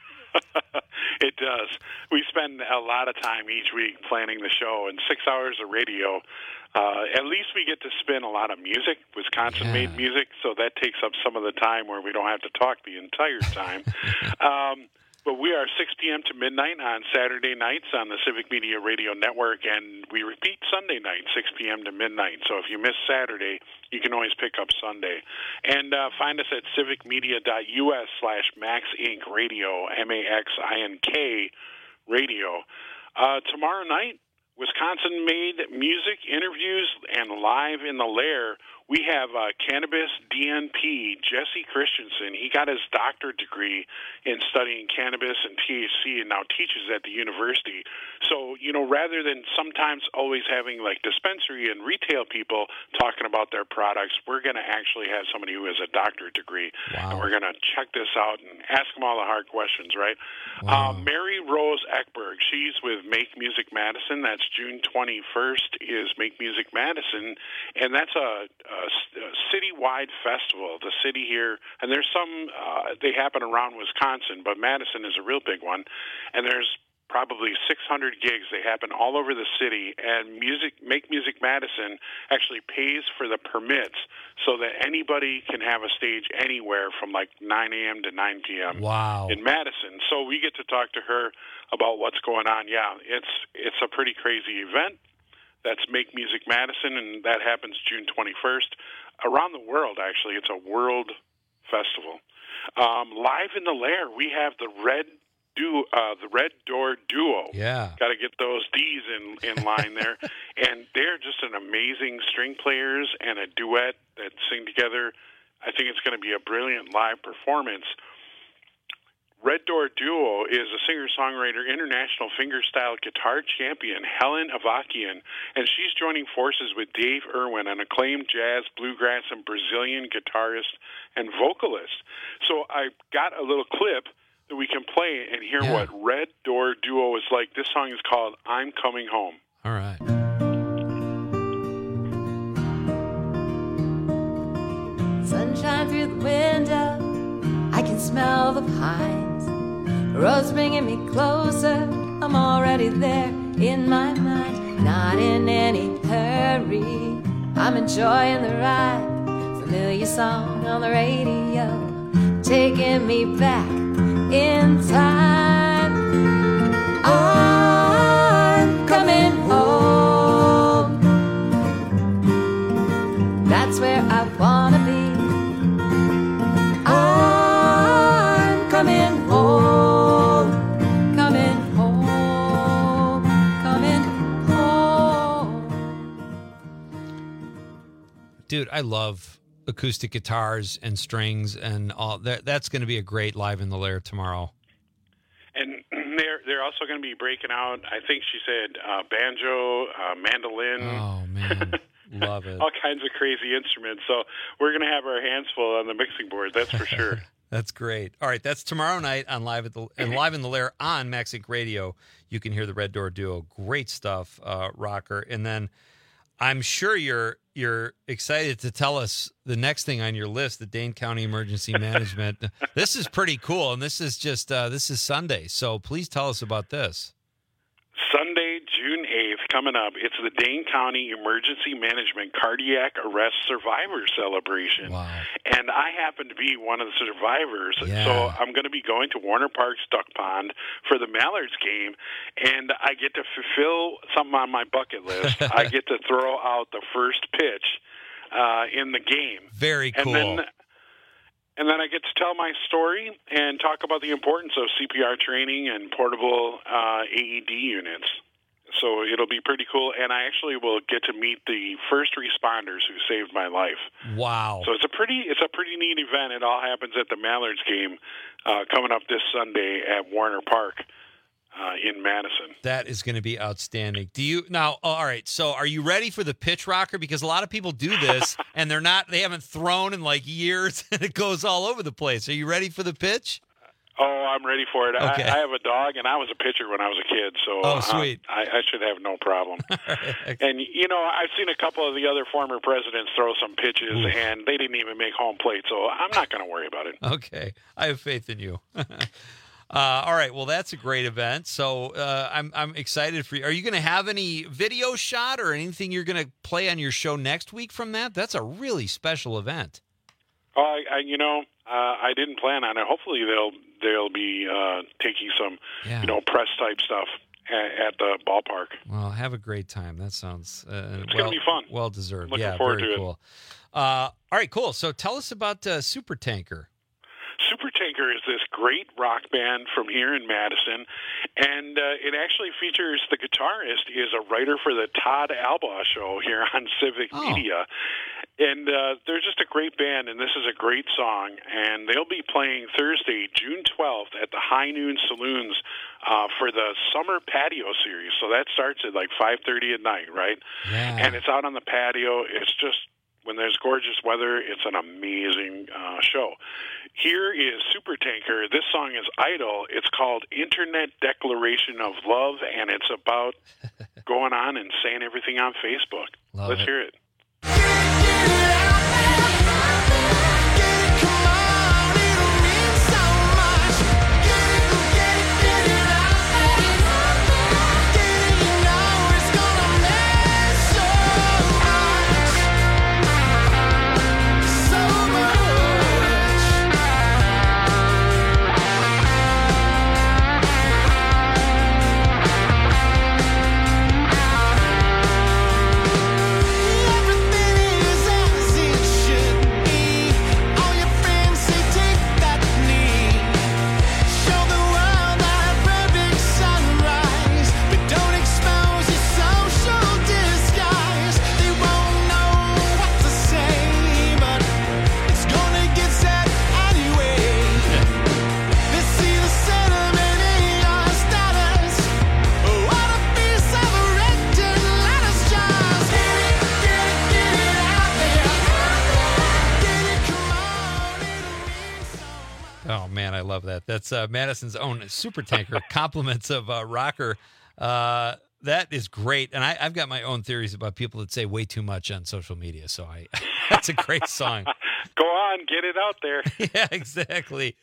It does. We spend a lot of time each week planning the show, and 6 hours of radio. At least we get to spin a lot of music, Wisconsin-made music, so that takes up some of the time where we don't have to talk the entire time. But we are 6 p.m. to midnight on Saturday nights on the Civic Media Radio Network, and we repeat Sunday night, 6 p.m. to midnight. So if you miss Saturday, you can always pick up Sunday. And find us at civicmedia.us/Max Inc. Radio, MAXINK Radio. Tomorrow night, Wisconsin-made music, interviews, and live in the lair. We have cannabis DNP, Jesse Christensen. He got his doctorate degree in studying cannabis and THC and now teaches at the university. So, rather than sometimes always having like dispensary and retail people talking about their products, we're going to actually have somebody who has a doctorate degree. Wow. And we're going to check this out and ask them all the hard questions, right? Wow. Mary Rose Eckberg, she's with Make Music Madison. That's June 21st is Make Music Madison, and that's a citywide festival. The city here, and there's some, they happen around Wisconsin, but Madison is a real big one, and there's probably 600 gigs. They happen all over the city, and Make Music Madison actually pays for the permits so that anybody can have a stage anywhere from like 9 a.m. to 9 p.m. Wow. in Madison. So we get to talk to her about what's going on. Yeah, it's a pretty crazy event. That's Make Music Madison, and that happens June 21st. Around the world, actually, it's a world festival. Live in the Lair, we have the Red Door Duo. Yeah. Got to get those D's in line there. And they're just an amazing string players and a duet that sing together. I think it's going to be a brilliant live performance. Red Door Duo is a singer-songwriter, international fingerstyle guitar champion, Helen Avakian, and she's joining forces with Dave Irwin, an acclaimed jazz, bluegrass, and Brazilian guitarist and vocalist. So I got a little clip that we can play and hear what Red Door Duo is like. This song is called I'm Coming Home. All right. Sunshine through the window, I can smell the pines. Road's bringing me closer, I'm already there in my mind. Not in any hurry, I'm enjoying the ride. Familiar song on the radio, taking me back in time. I'm coming home. That's where I wanna be. I'm coming home, coming home, coming home. Dude, I love acoustic guitars and strings and all that. That's going to be a great Live in the Lair tomorrow. And they're also going to be breaking out, I think she said, banjo, mandolin. Oh, man. Love it. All kinds of crazy instruments. So we're going to have our hands full on the mixing board, that's for sure. That's great. All right, that's tomorrow night on Live in the Lair on Max Inc. Radio. You can hear the Red Door Duo. Great stuff, Rocker. And then I'm sure you're excited to tell us the next thing on your list, the Dane County Emergency Management. This is pretty cool, and this is just this is Sunday. So please tell us about this. Sunday, June 8th, coming up. It's the Dane County Emergency Management Cardiac Arrest Survivor Celebration. Wow. And I happen to be one of the survivors. Yeah. So I'm going to be going to Warner Park's Duck Pond for the Mallards game, and I get to fulfill something on my bucket list. I get to throw out the first pitch in the game. Very cool. And then I get to tell my story and talk about the importance of CPR training and portable AED units. So it'll be pretty cool, and I actually will get to meet the first responders who saved my life. Wow! So it's a pretty neat event. It all happens at the Mallards game coming up this Sunday at Warner Park in Madison. That is going to be outstanding. Do you now? All right. So are you ready for the pitch rocker? Because a lot of people do this and they haven't thrown in like years, and it goes all over the place. Are you ready for the pitch? Oh, I'm ready for it. Okay. I have a dog, and I was a pitcher when I was a kid, so sweet. I should have no problem. And, I've seen a couple of the other former presidents throw some pitches, and they didn't even make home plate, so I'm not going to worry about it. Okay. I have faith in you. All right. Well, that's a great event. So I'm excited for you. Are you going to have any video shot or anything you're going to play on your show next week from that? That's a really special event. Oh, I didn't plan on it. Hopefully they'll be taking some, press type stuff at the ballpark. Well, have a great time. That sounds it's going to be fun. Well deserved. Looking forward very to cool. All right, cool. So tell us about Supertanker. Supertanker is this great rock band from here in Madison, and it actually features the guitarist is a writer for the Todd Albaugh Show here on Civic Media. And they're just a great band, and this is a great song. And they'll be playing Thursday, June 12th, at the High Noon Saloons for the Summer Patio Series. So that starts at like 5:30 at night, right? Yeah. And it's out on the patio. It's just, when there's gorgeous weather, it's an amazing show. Here is Supertanker. This song is Idol. It's called Internet Declaration of Love, and it's about going on and saying everything on Facebook. Let's hear it. Man, I love that. That's Madison's own Supertanker. Compliments of rocker. That is great. And I've got my own theories about people that say way too much on social media. So that's a great song. Go on, get it out there. Yeah, exactly.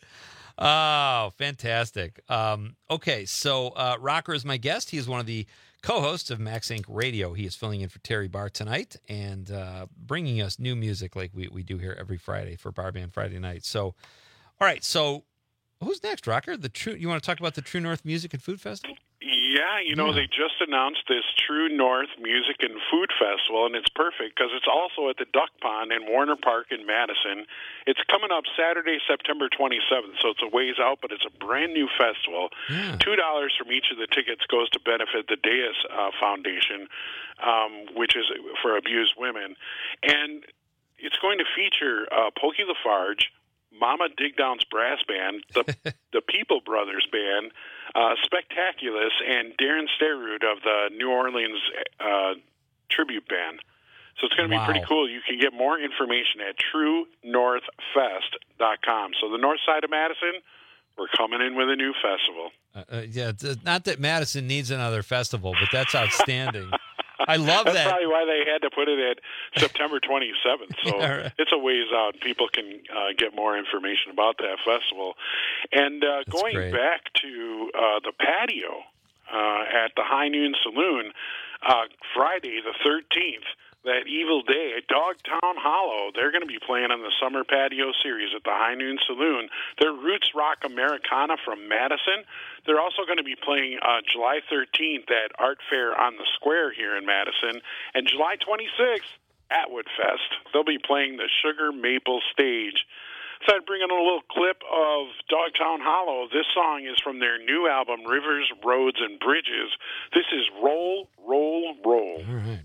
Oh, fantastic. Okay, so Rocker is my guest. He is one of the co-hosts of Max Inc. Radio. He is filling in for Terry Barr tonight and bringing us new music like we do here every Friday for Bar Band Friday night. So, all right, so who's next, Rocker? You want to talk about the True North Music and Food Festival? Yeah, they just announced this True North Music and Food Festival, and it's perfect because it's also at the Duck Pond in Warner Park in Madison. It's coming up Saturday, September 27th, so it's a ways out, but it's a brand new festival. Yeah. $2 from each of the tickets goes to benefit the Deus Foundation, which is for abused women. And it's going to feature Pokey Lafarge, Mama Digdown's Brass Band, the People Brothers Band, Spectaculous, and Darren Sterud of the New Orleans Tribute Band. So it's going to be pretty cool. You can get more information at TrueNorthFest.com. So the north side of Madison, we're coming in with a new festival. Yeah, it's not that Madison needs another festival, but that's outstanding. I love That's that. probably why they had to put it at September 27th. So Yeah, right. it's a ways out. People can get more information about that festival. And going great. back to the patio at the High Noon Saloon, Friday the 13th, that evil day at Dogtown Hollow, they're going to be playing on the Summer Patio Series at the High Noon Saloon. They're Roots Rock Americana from Madison. They're also going to be playing July 13th at Art Fair on the Square here in Madison, and July 26th at Woodfest. They'll be playing the Sugar Maple Stage. So I'd bring in a little clip of Dogtown Hollow. This song is from their new album, Rivers, Roads, and Bridges. This is Roll, Roll, Roll. All right.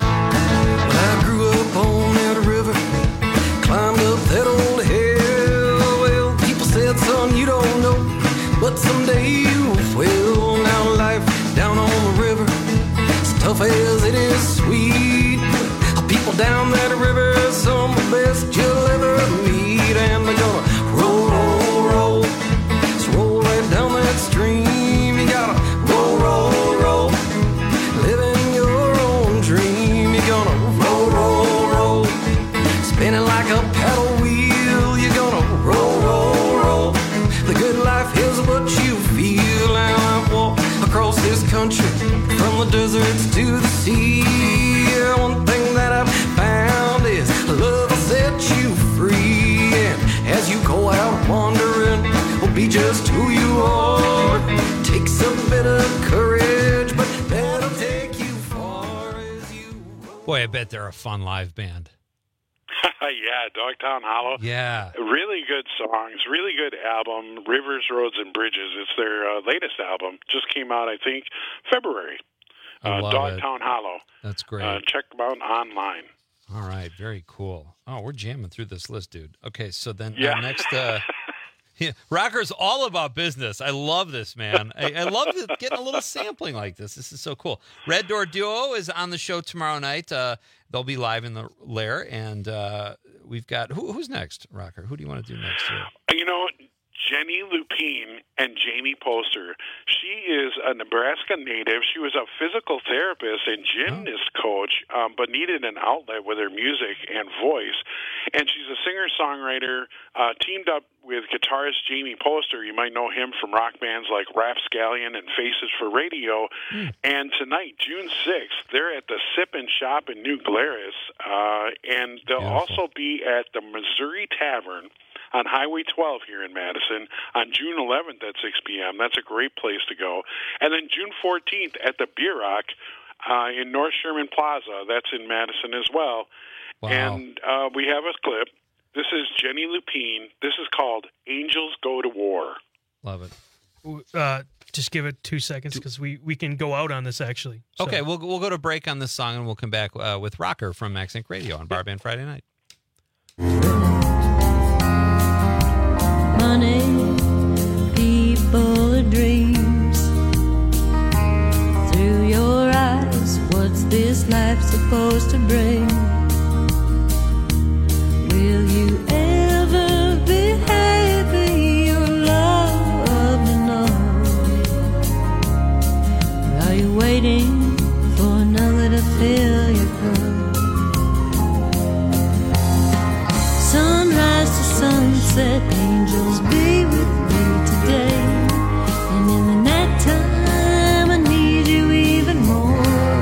I grew up on that river, climbed up that old hill. Well, people said, son, you don't know, but someday you will. Now life down on the river, as tough as it is sweet. People down that river, some of the best you'll ever meet. And they're gonna roll, roll, roll, just roll right down that stream. You gotta roll, roll, roll, living your own dream. You're gonna roll, roll, roll, spinning like a paddle wheel. You're gonna roll, roll, roll, the good life is what you feel. And I walk across this country, from the deserts to the sea. Yeah, one thing that I've found is love will set you free. And as you go out wandering, will be just who you are. Takes a bit of courage, but that'll take you far as you roll. Boy, I bet they're a fun live band. Yeah, Dogtown Hollow. Yeah. Really good songs, really good album, Rivers, Roads, and Bridges. It's their latest album. Just came out, I think, February. Dogtown Hollow. That's great. Check them out online. All right, very cool. Oh, we're jamming through this list, dude. Okay, so then next, Rocker's all about business. I love this, man. I love getting a little sampling like this. This is so cool. Red Door Duo is on the show tomorrow night. They'll be live in the Lair, and we've got who's next, Rocker? Who do you want to do next here? You know, Jenny Lupine and Jamie Poster. She is a Nebraska native. She was a physical therapist and gymnast coach, but needed an outlet with her music and voice. And she's a singer-songwriter, teamed up with guitarist Jamie Poster. You might know him from rock bands like Rapscallion and Faces for Radio. And tonight, June 6th, they're at the Sip and Shop in New Glarus, and they'll also be at the Missouri Tavern on Highway 12 here in Madison on June 11th at 6 p.m. That's a great place to go. And then June 14th at the Beer Rock in North Sherman Plaza. That's in Madison as well. Wow. And we have a clip. This is Jenny Lupine. This is called Angels Go to War. Love it. Just give it 2 seconds because we can go out on this, actually. So. Okay, we'll go to break on this song, and we'll come back with Rocker from Max Inc. Radio on Bar Band Friday night. Money, people, and dreams. Through your eyes, what's this life supposed to bring? Will you ever be happy or loved enough? Or are you waiting for another to fill your cup? Sunrise to sunset, angels be with me today. And in the nighttime, I need you even more.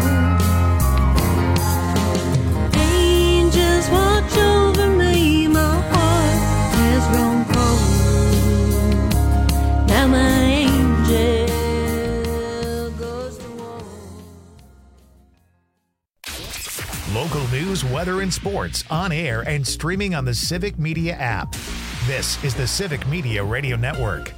Angels watch over me, my heart has grown cold. Now my angel goes to war. Local news, weather, and sports on air and streaming on the Civic Media app. This is the Civic Media Radio Network.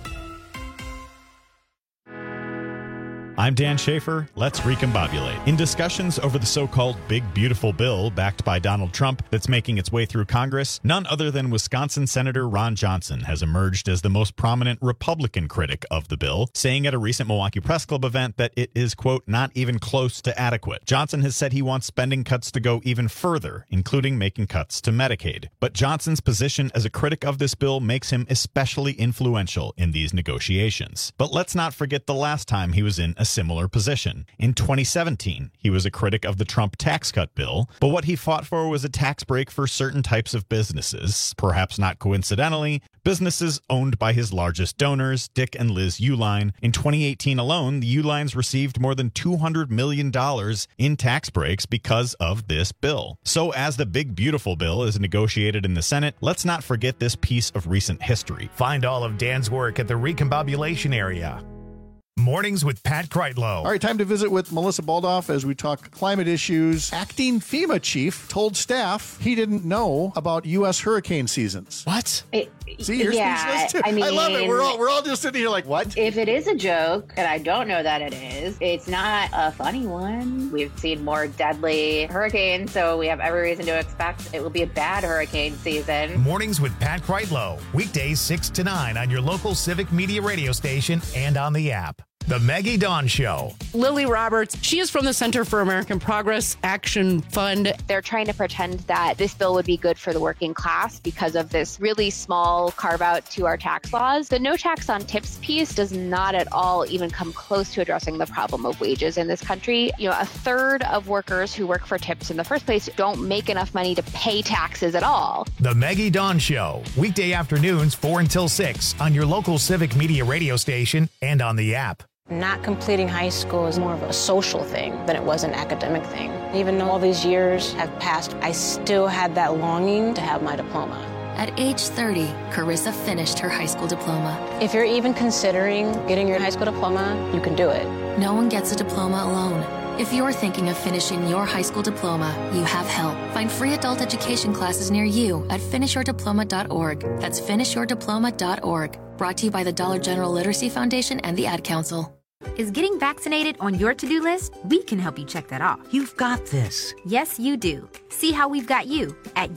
I'm Dan Schaefer. Let's recombobulate. In discussions over the so-called Big Beautiful Bill backed by Donald Trump that's making its way through Congress, none other than Wisconsin Senator Ron Johnson has emerged as the most prominent Republican critic of the bill, saying at a recent Milwaukee Press Club event that it is, quote, not even close to adequate. Johnson has said he wants spending cuts to go even further, including making cuts to Medicaid. But Johnson's position as a critic of this bill makes him especially influential in these negotiations. But let's not forget the last time he was in a similar position. In 2017, he was a critic of the Trump tax cut bill, but what he fought for was a tax break for certain types of businesses. Perhaps not coincidentally, businesses owned by his largest donors, Dick and Liz Uihlein. In 2018 alone, the Uihleins received more than $200 million in tax breaks because of this bill. So as the big beautiful bill is negotiated in the Senate, let's not forget this piece of recent history. Find all of Dan's work at the Recombobulation area. Mornings with Pat Kreitlow. All right, time to visit with Melissa Baldoff as we talk climate issues. Acting FEMA chief told staff he didn't know about U.S. hurricane seasons. What? See, you're speechless too. I mean, I love it. We're all just sitting here like, what? If it is a joke, and I don't know that it is, it's not a funny one. We've seen more deadly hurricanes, so we have every reason to expect it will be a bad hurricane season. Mornings with Pat Kreitlow. Weekdays 6 to 9 on your local Civic Media radio station and on the app. The Maggie Dawn Show. Lily Roberts, she is from the Center for American Progress Action Fund. They're trying to pretend that this bill would be good for the working class because of this really small carve out to our tax laws. The no tax on tips piece does not at all even come close to addressing the problem of wages in this country. You know, a third of workers who work for tips in the first place don't make enough money to pay taxes at all. The Maggie Dawn Show. Weekday afternoons 4 until 6 on your local Civic Media radio station and on the app. Not completing high school is more of a social thing than it was an academic thing. Even though all these years have passed, I still had that longing to have my diploma. At age 30, Carissa finished her high school diploma. If you're even considering getting your high school diploma, you can do it. No one gets a diploma alone. If you're thinking of finishing your high school diploma, you have help. Find free adult education classes near you at finishyourdiploma.org. That's finishyourdiploma.org. Brought to you by the Dollar General Literacy Foundation and the Ad Council. Is getting vaccinated on your to-do list? We can help you check that off. You've got this. Yes, you do. See how we've got you at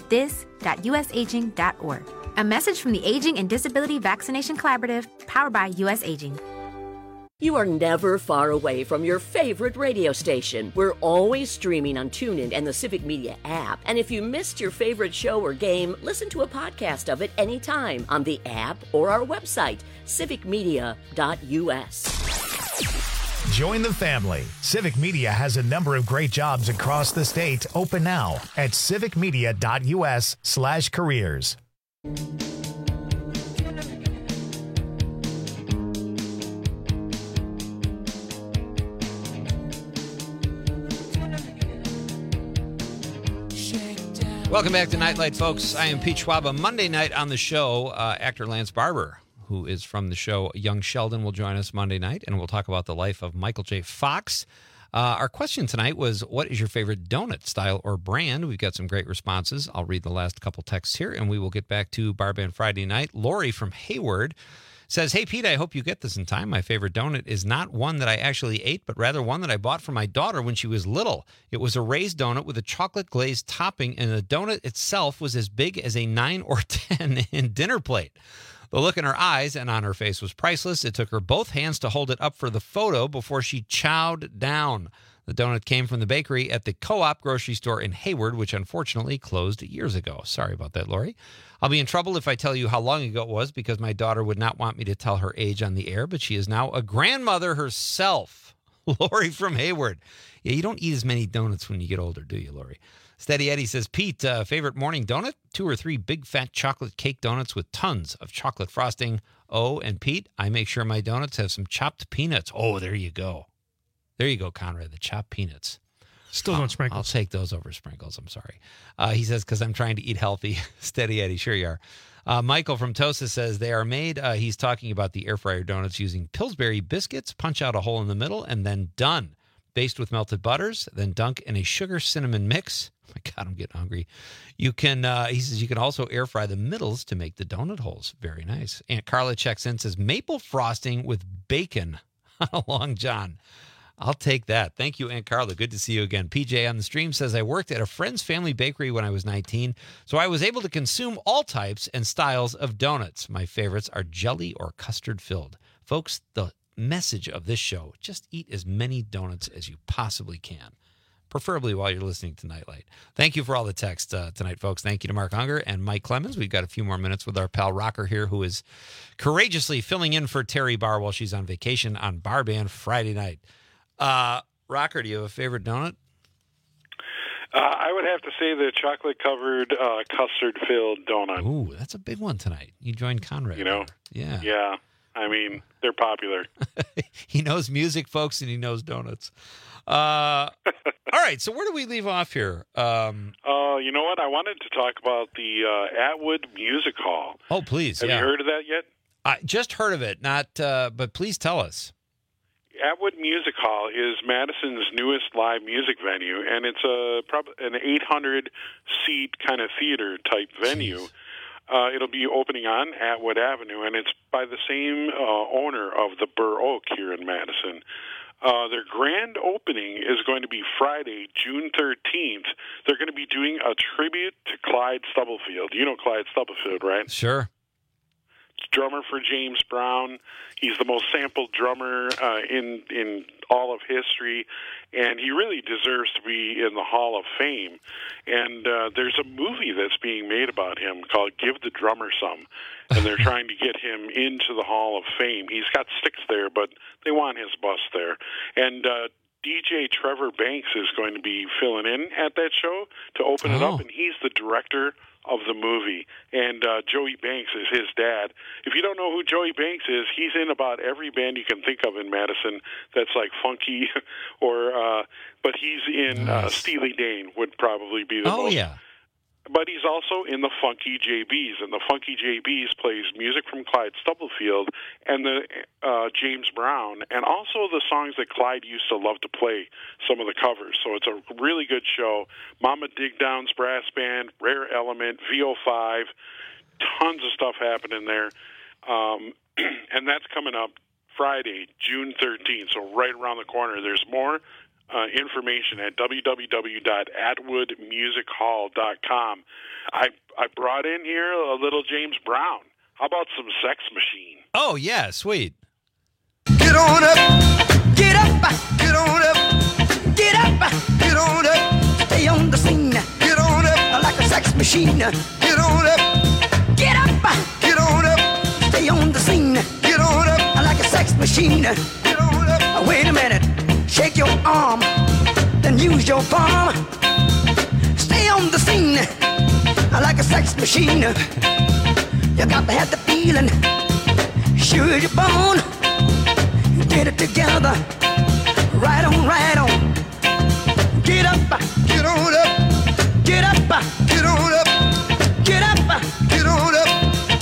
yougotthis.usaging.org. A message from the Aging and Disability Vaccination Collaborative, powered by US Aging. You are never far away from your favorite radio station. We're always streaming on TuneIn and the Civic Media app. And if you missed your favorite show or game, listen to a podcast of it anytime on the app or our website, civicmedia.us. Join the family. Civic Media has a number of great jobs across the state open now at civicmedia.us/careers. Welcome back to Nightlight, folks. I am Pete Schwab. Monday night on the show, actor Lance Barber, who is from the show Young Sheldon, will join us Monday night, and we'll talk about the life of Michael J. Fox. Our question tonight was, what is your favorite donut style or brand? We've got some great responses. I'll read the last couple texts here, and we will get back to Bar Band Friday night. Lori from Hayward says, hey, Pete, I hope you get this in time. My favorite donut is not one that I actually ate, but rather one that I bought for my daughter when she was little. It was a raised donut with a chocolate glazed topping, and the donut itself was as big as a 9 or 10 in dinner plate. The look in her eyes and on her face was priceless. It took her both hands to hold it up for the photo before she chowed down. The donut came from the bakery at the Co-op grocery store in Hayward, which unfortunately closed years ago. Sorry about that, Lori. I'll be in trouble if I tell you how long ago it was because my daughter would not want me to tell her age on the air, but she is now a grandmother herself. Lori from Hayward. Yeah, you don't eat as many donuts when you get older, do you, Lori? Steady Eddie says, Pete, favorite morning donut? 2 or 3 big fat chocolate cake donuts with tons of chocolate frosting. Oh, and Pete, I make sure my donuts have some chopped peanuts. Oh, there you go. There you go, Conrad, the chopped peanuts. Still don't sprinkles. I'll take those over sprinkles. I'm sorry. He says, because I'm trying to eat healthy. Steady Eddie, sure you are. Michael from Tosa says they are made. He's talking about the air fryer donuts using Pillsbury biscuits, punch out a hole in the middle, and then done. Based with melted butters, then dunk in a sugar cinnamon mix. Oh my God, I'm getting hungry. You can, he says, you can also air fry the middles to make the donut holes. Very nice. Aunt Carla checks in, says maple frosting with bacon on a Long John. I'll take that. Thank you, Aunt Carla. Good to see you again. PJ on the stream says, I worked at a friend's family bakery when I was 19, so I was able to consume all types and styles of donuts. My favorites are jelly or custard filled. Folks, the message of this show, just eat as many donuts as you possibly can. preferably while you're listening to Nightlight. Thank you for all the text tonight, folks. Thank you to Mark Unger and Mike Clemens. We've got a few more minutes with our pal Rocker here, who is courageously filling in for Terry Barr while she's on vacation on Bar Band Friday night. Rocker, do you have a favorite donut? I would have to say the chocolate-covered, custard-filled donut. Ooh, that's a big one tonight. You joined Conrad. You know? Yeah. Yeah. I mean, they're popular. He knows music, folks, and he knows donuts. All right, so where do we leave off here? You know what? I wanted to talk about the Atwood Music Hall. Oh, please. Have you heard of that yet? I just heard of it, but please tell us. Atwood Music Hall is Madison's newest live music venue, and it's an 800-seat kind of theater-type venue. It'll be opening on Atwood Avenue, and it's by the same owner of the Burr Oak here in Madison. Their grand opening is going to be Friday, June 13th. They're going to be doing a tribute to Clyde Stubblefield. You know Clyde Stubblefield, right? Sure. Drummer for James Brown. He's the most sampled drummer in all of history, and he really deserves to be in the Hall of Fame. And there's a movie that's being made about him called Give the Drummer Some, and they're trying to get him into the Hall of Fame. He's got sticks there, but they want his bust there. And DJ Trevor Banks is going to be filling in at that show to open it up, and he's the director of the movie, and Joey Banks is his dad. If you don't know who Joey Banks is, he's in about every band you can think of in Madison that's like funky, but he's in Steely Dan would probably be the most. Oh, yeah. But he's also in the Funky JBs, and the Funky JBs plays music from Clyde Stubblefield and the James Brown, and also the songs that Clyde used to love to play, some of the covers. So it's a really good show. Mama Digdown's brass band, Rare Element, VO5, tons of stuff happening there. And that's coming up Friday, June 13th, so right around the corner. There's more information at www.atwoodmusichall.com. I brought in here a little James Brown. How about some Sex Machine? Oh, yeah, sweet. Get on up, get up, get on up, get up, get on up, stay on the scene, get on up like a sex machine, get on up, get up, get on up, stay on the scene, get on up like a sex machine, get on up. Wait a minute. Shake your arm, then use your palm. Stay on the scene like a sex machine. You got to have the feeling. Sure you're born. Get it together. Right on, right on. Get up, get on up. Get up, get on up. Get up, get on up.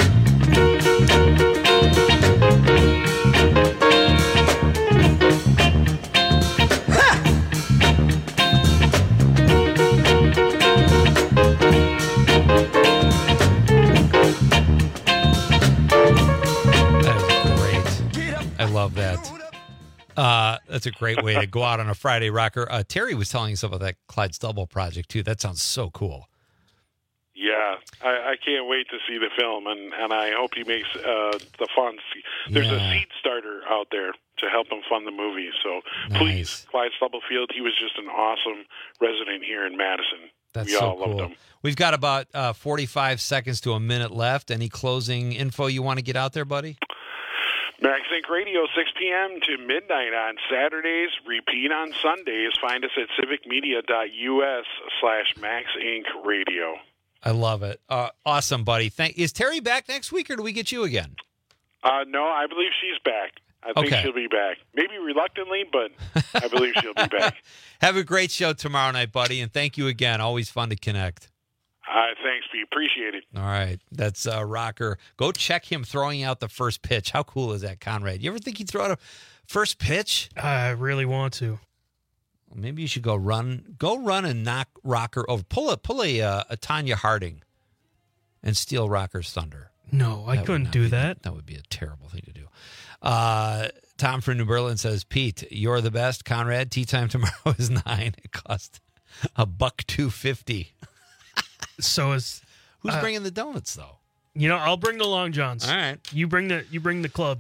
I love that. That's a great way to go out on a Friday, Rocker. Terry was telling us about that Clyde Stubble project, too. That sounds so cool. Yeah, I can't wait to see the film, and I hope he makes the funds. There's a seed starter out there to help him fund the movie. So please, Clyde Stubblefield, he was just an awesome resident here in Madison. That's we so all cool. loved him. We've got about 45 seconds to a minute left. Any closing info you want to get out there, buddy? Max Inc. Radio, 6 p.m. to midnight on Saturdays, repeat on Sundays. Find us at civicmedia.us/Max Inc. Radio. I love it. Awesome, buddy. Is Terry back next week, or do we get you again? No, I believe she's back. I think she'll be back. Maybe reluctantly, but I believe she'll be back. Have a great show tomorrow night, buddy, and thank you again. Always fun to connect. Thanks, Pete. Appreciate it. All right. That's Rocker. Go check him throwing out the first pitch. How cool is that, Conrad? You ever think he'd throw out a first pitch? I really want to. Well, maybe you should go run and knock Rocker over. Pull a Tanya Harding and steal Rocker's thunder. No, I couldn't do that. That would be a terrible thing to do. Tom from New Berlin says, Pete, you're the best. Conrad, tea time tomorrow is 9. It cost $1.250. So is who's bringing the donuts though? You know, I'll bring the Long Johns. All right, you bring the clubs.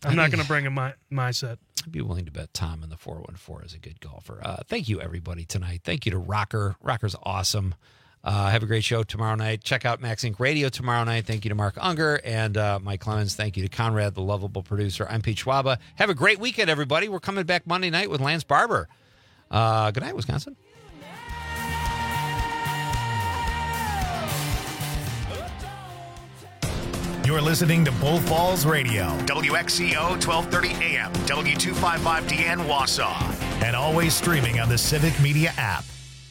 I'm not going to bring in my set. I'd be willing to bet Tom in the 414 is a good golfer. Thank you, everybody, tonight. Thank you to Rocker. Rocker's awesome. Have a great show tomorrow night. Check out Max Inc. Radio tomorrow night. Thank you to Mark Unger and Mike Clemens. Thank you to Conrad, the lovable producer. I'm Pete Schwaba. Have a great weekend, everybody. We're coming back Monday night with Lance Barber. Good night, Wisconsin. You're listening to Bull Falls Radio, WXCO 1230 AM, W255DN Wausau, and always streaming on the Civic Media app.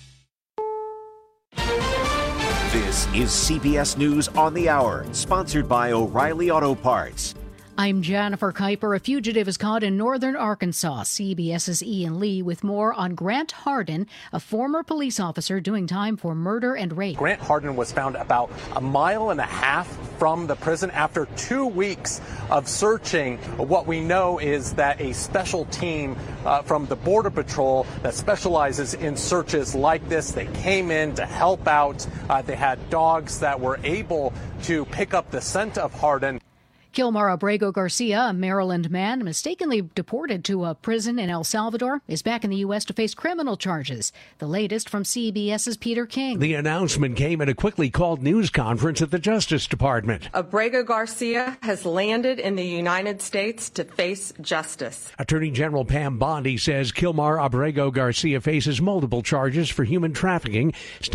This is CBS News on the Hour, sponsored by O'Reilly Auto Parts. I'm Jennifer Kuiper. A fugitive is caught in northern Arkansas. CBS's Ian Lee with more on Grant Hardin, a former police officer doing time for murder and rape. Grant Hardin was found about 1.5 miles from the prison after 2 weeks of searching. What we know is that a special team from the Border Patrol that specializes in searches like this, they came in to help out. They had dogs that were able to pick up the scent of Hardin. Kilmar Abrego Garcia, a Maryland man mistakenly deported to a prison in El Salvador, is back in the U.S. to face criminal charges. The latest from CBS's Peter King. The announcement came at a quickly called news conference at the Justice Department. Abrego Garcia has landed in the United States to face justice. Attorney General Pam Bondi says Kilmar Abrego Garcia faces multiple charges for human trafficking.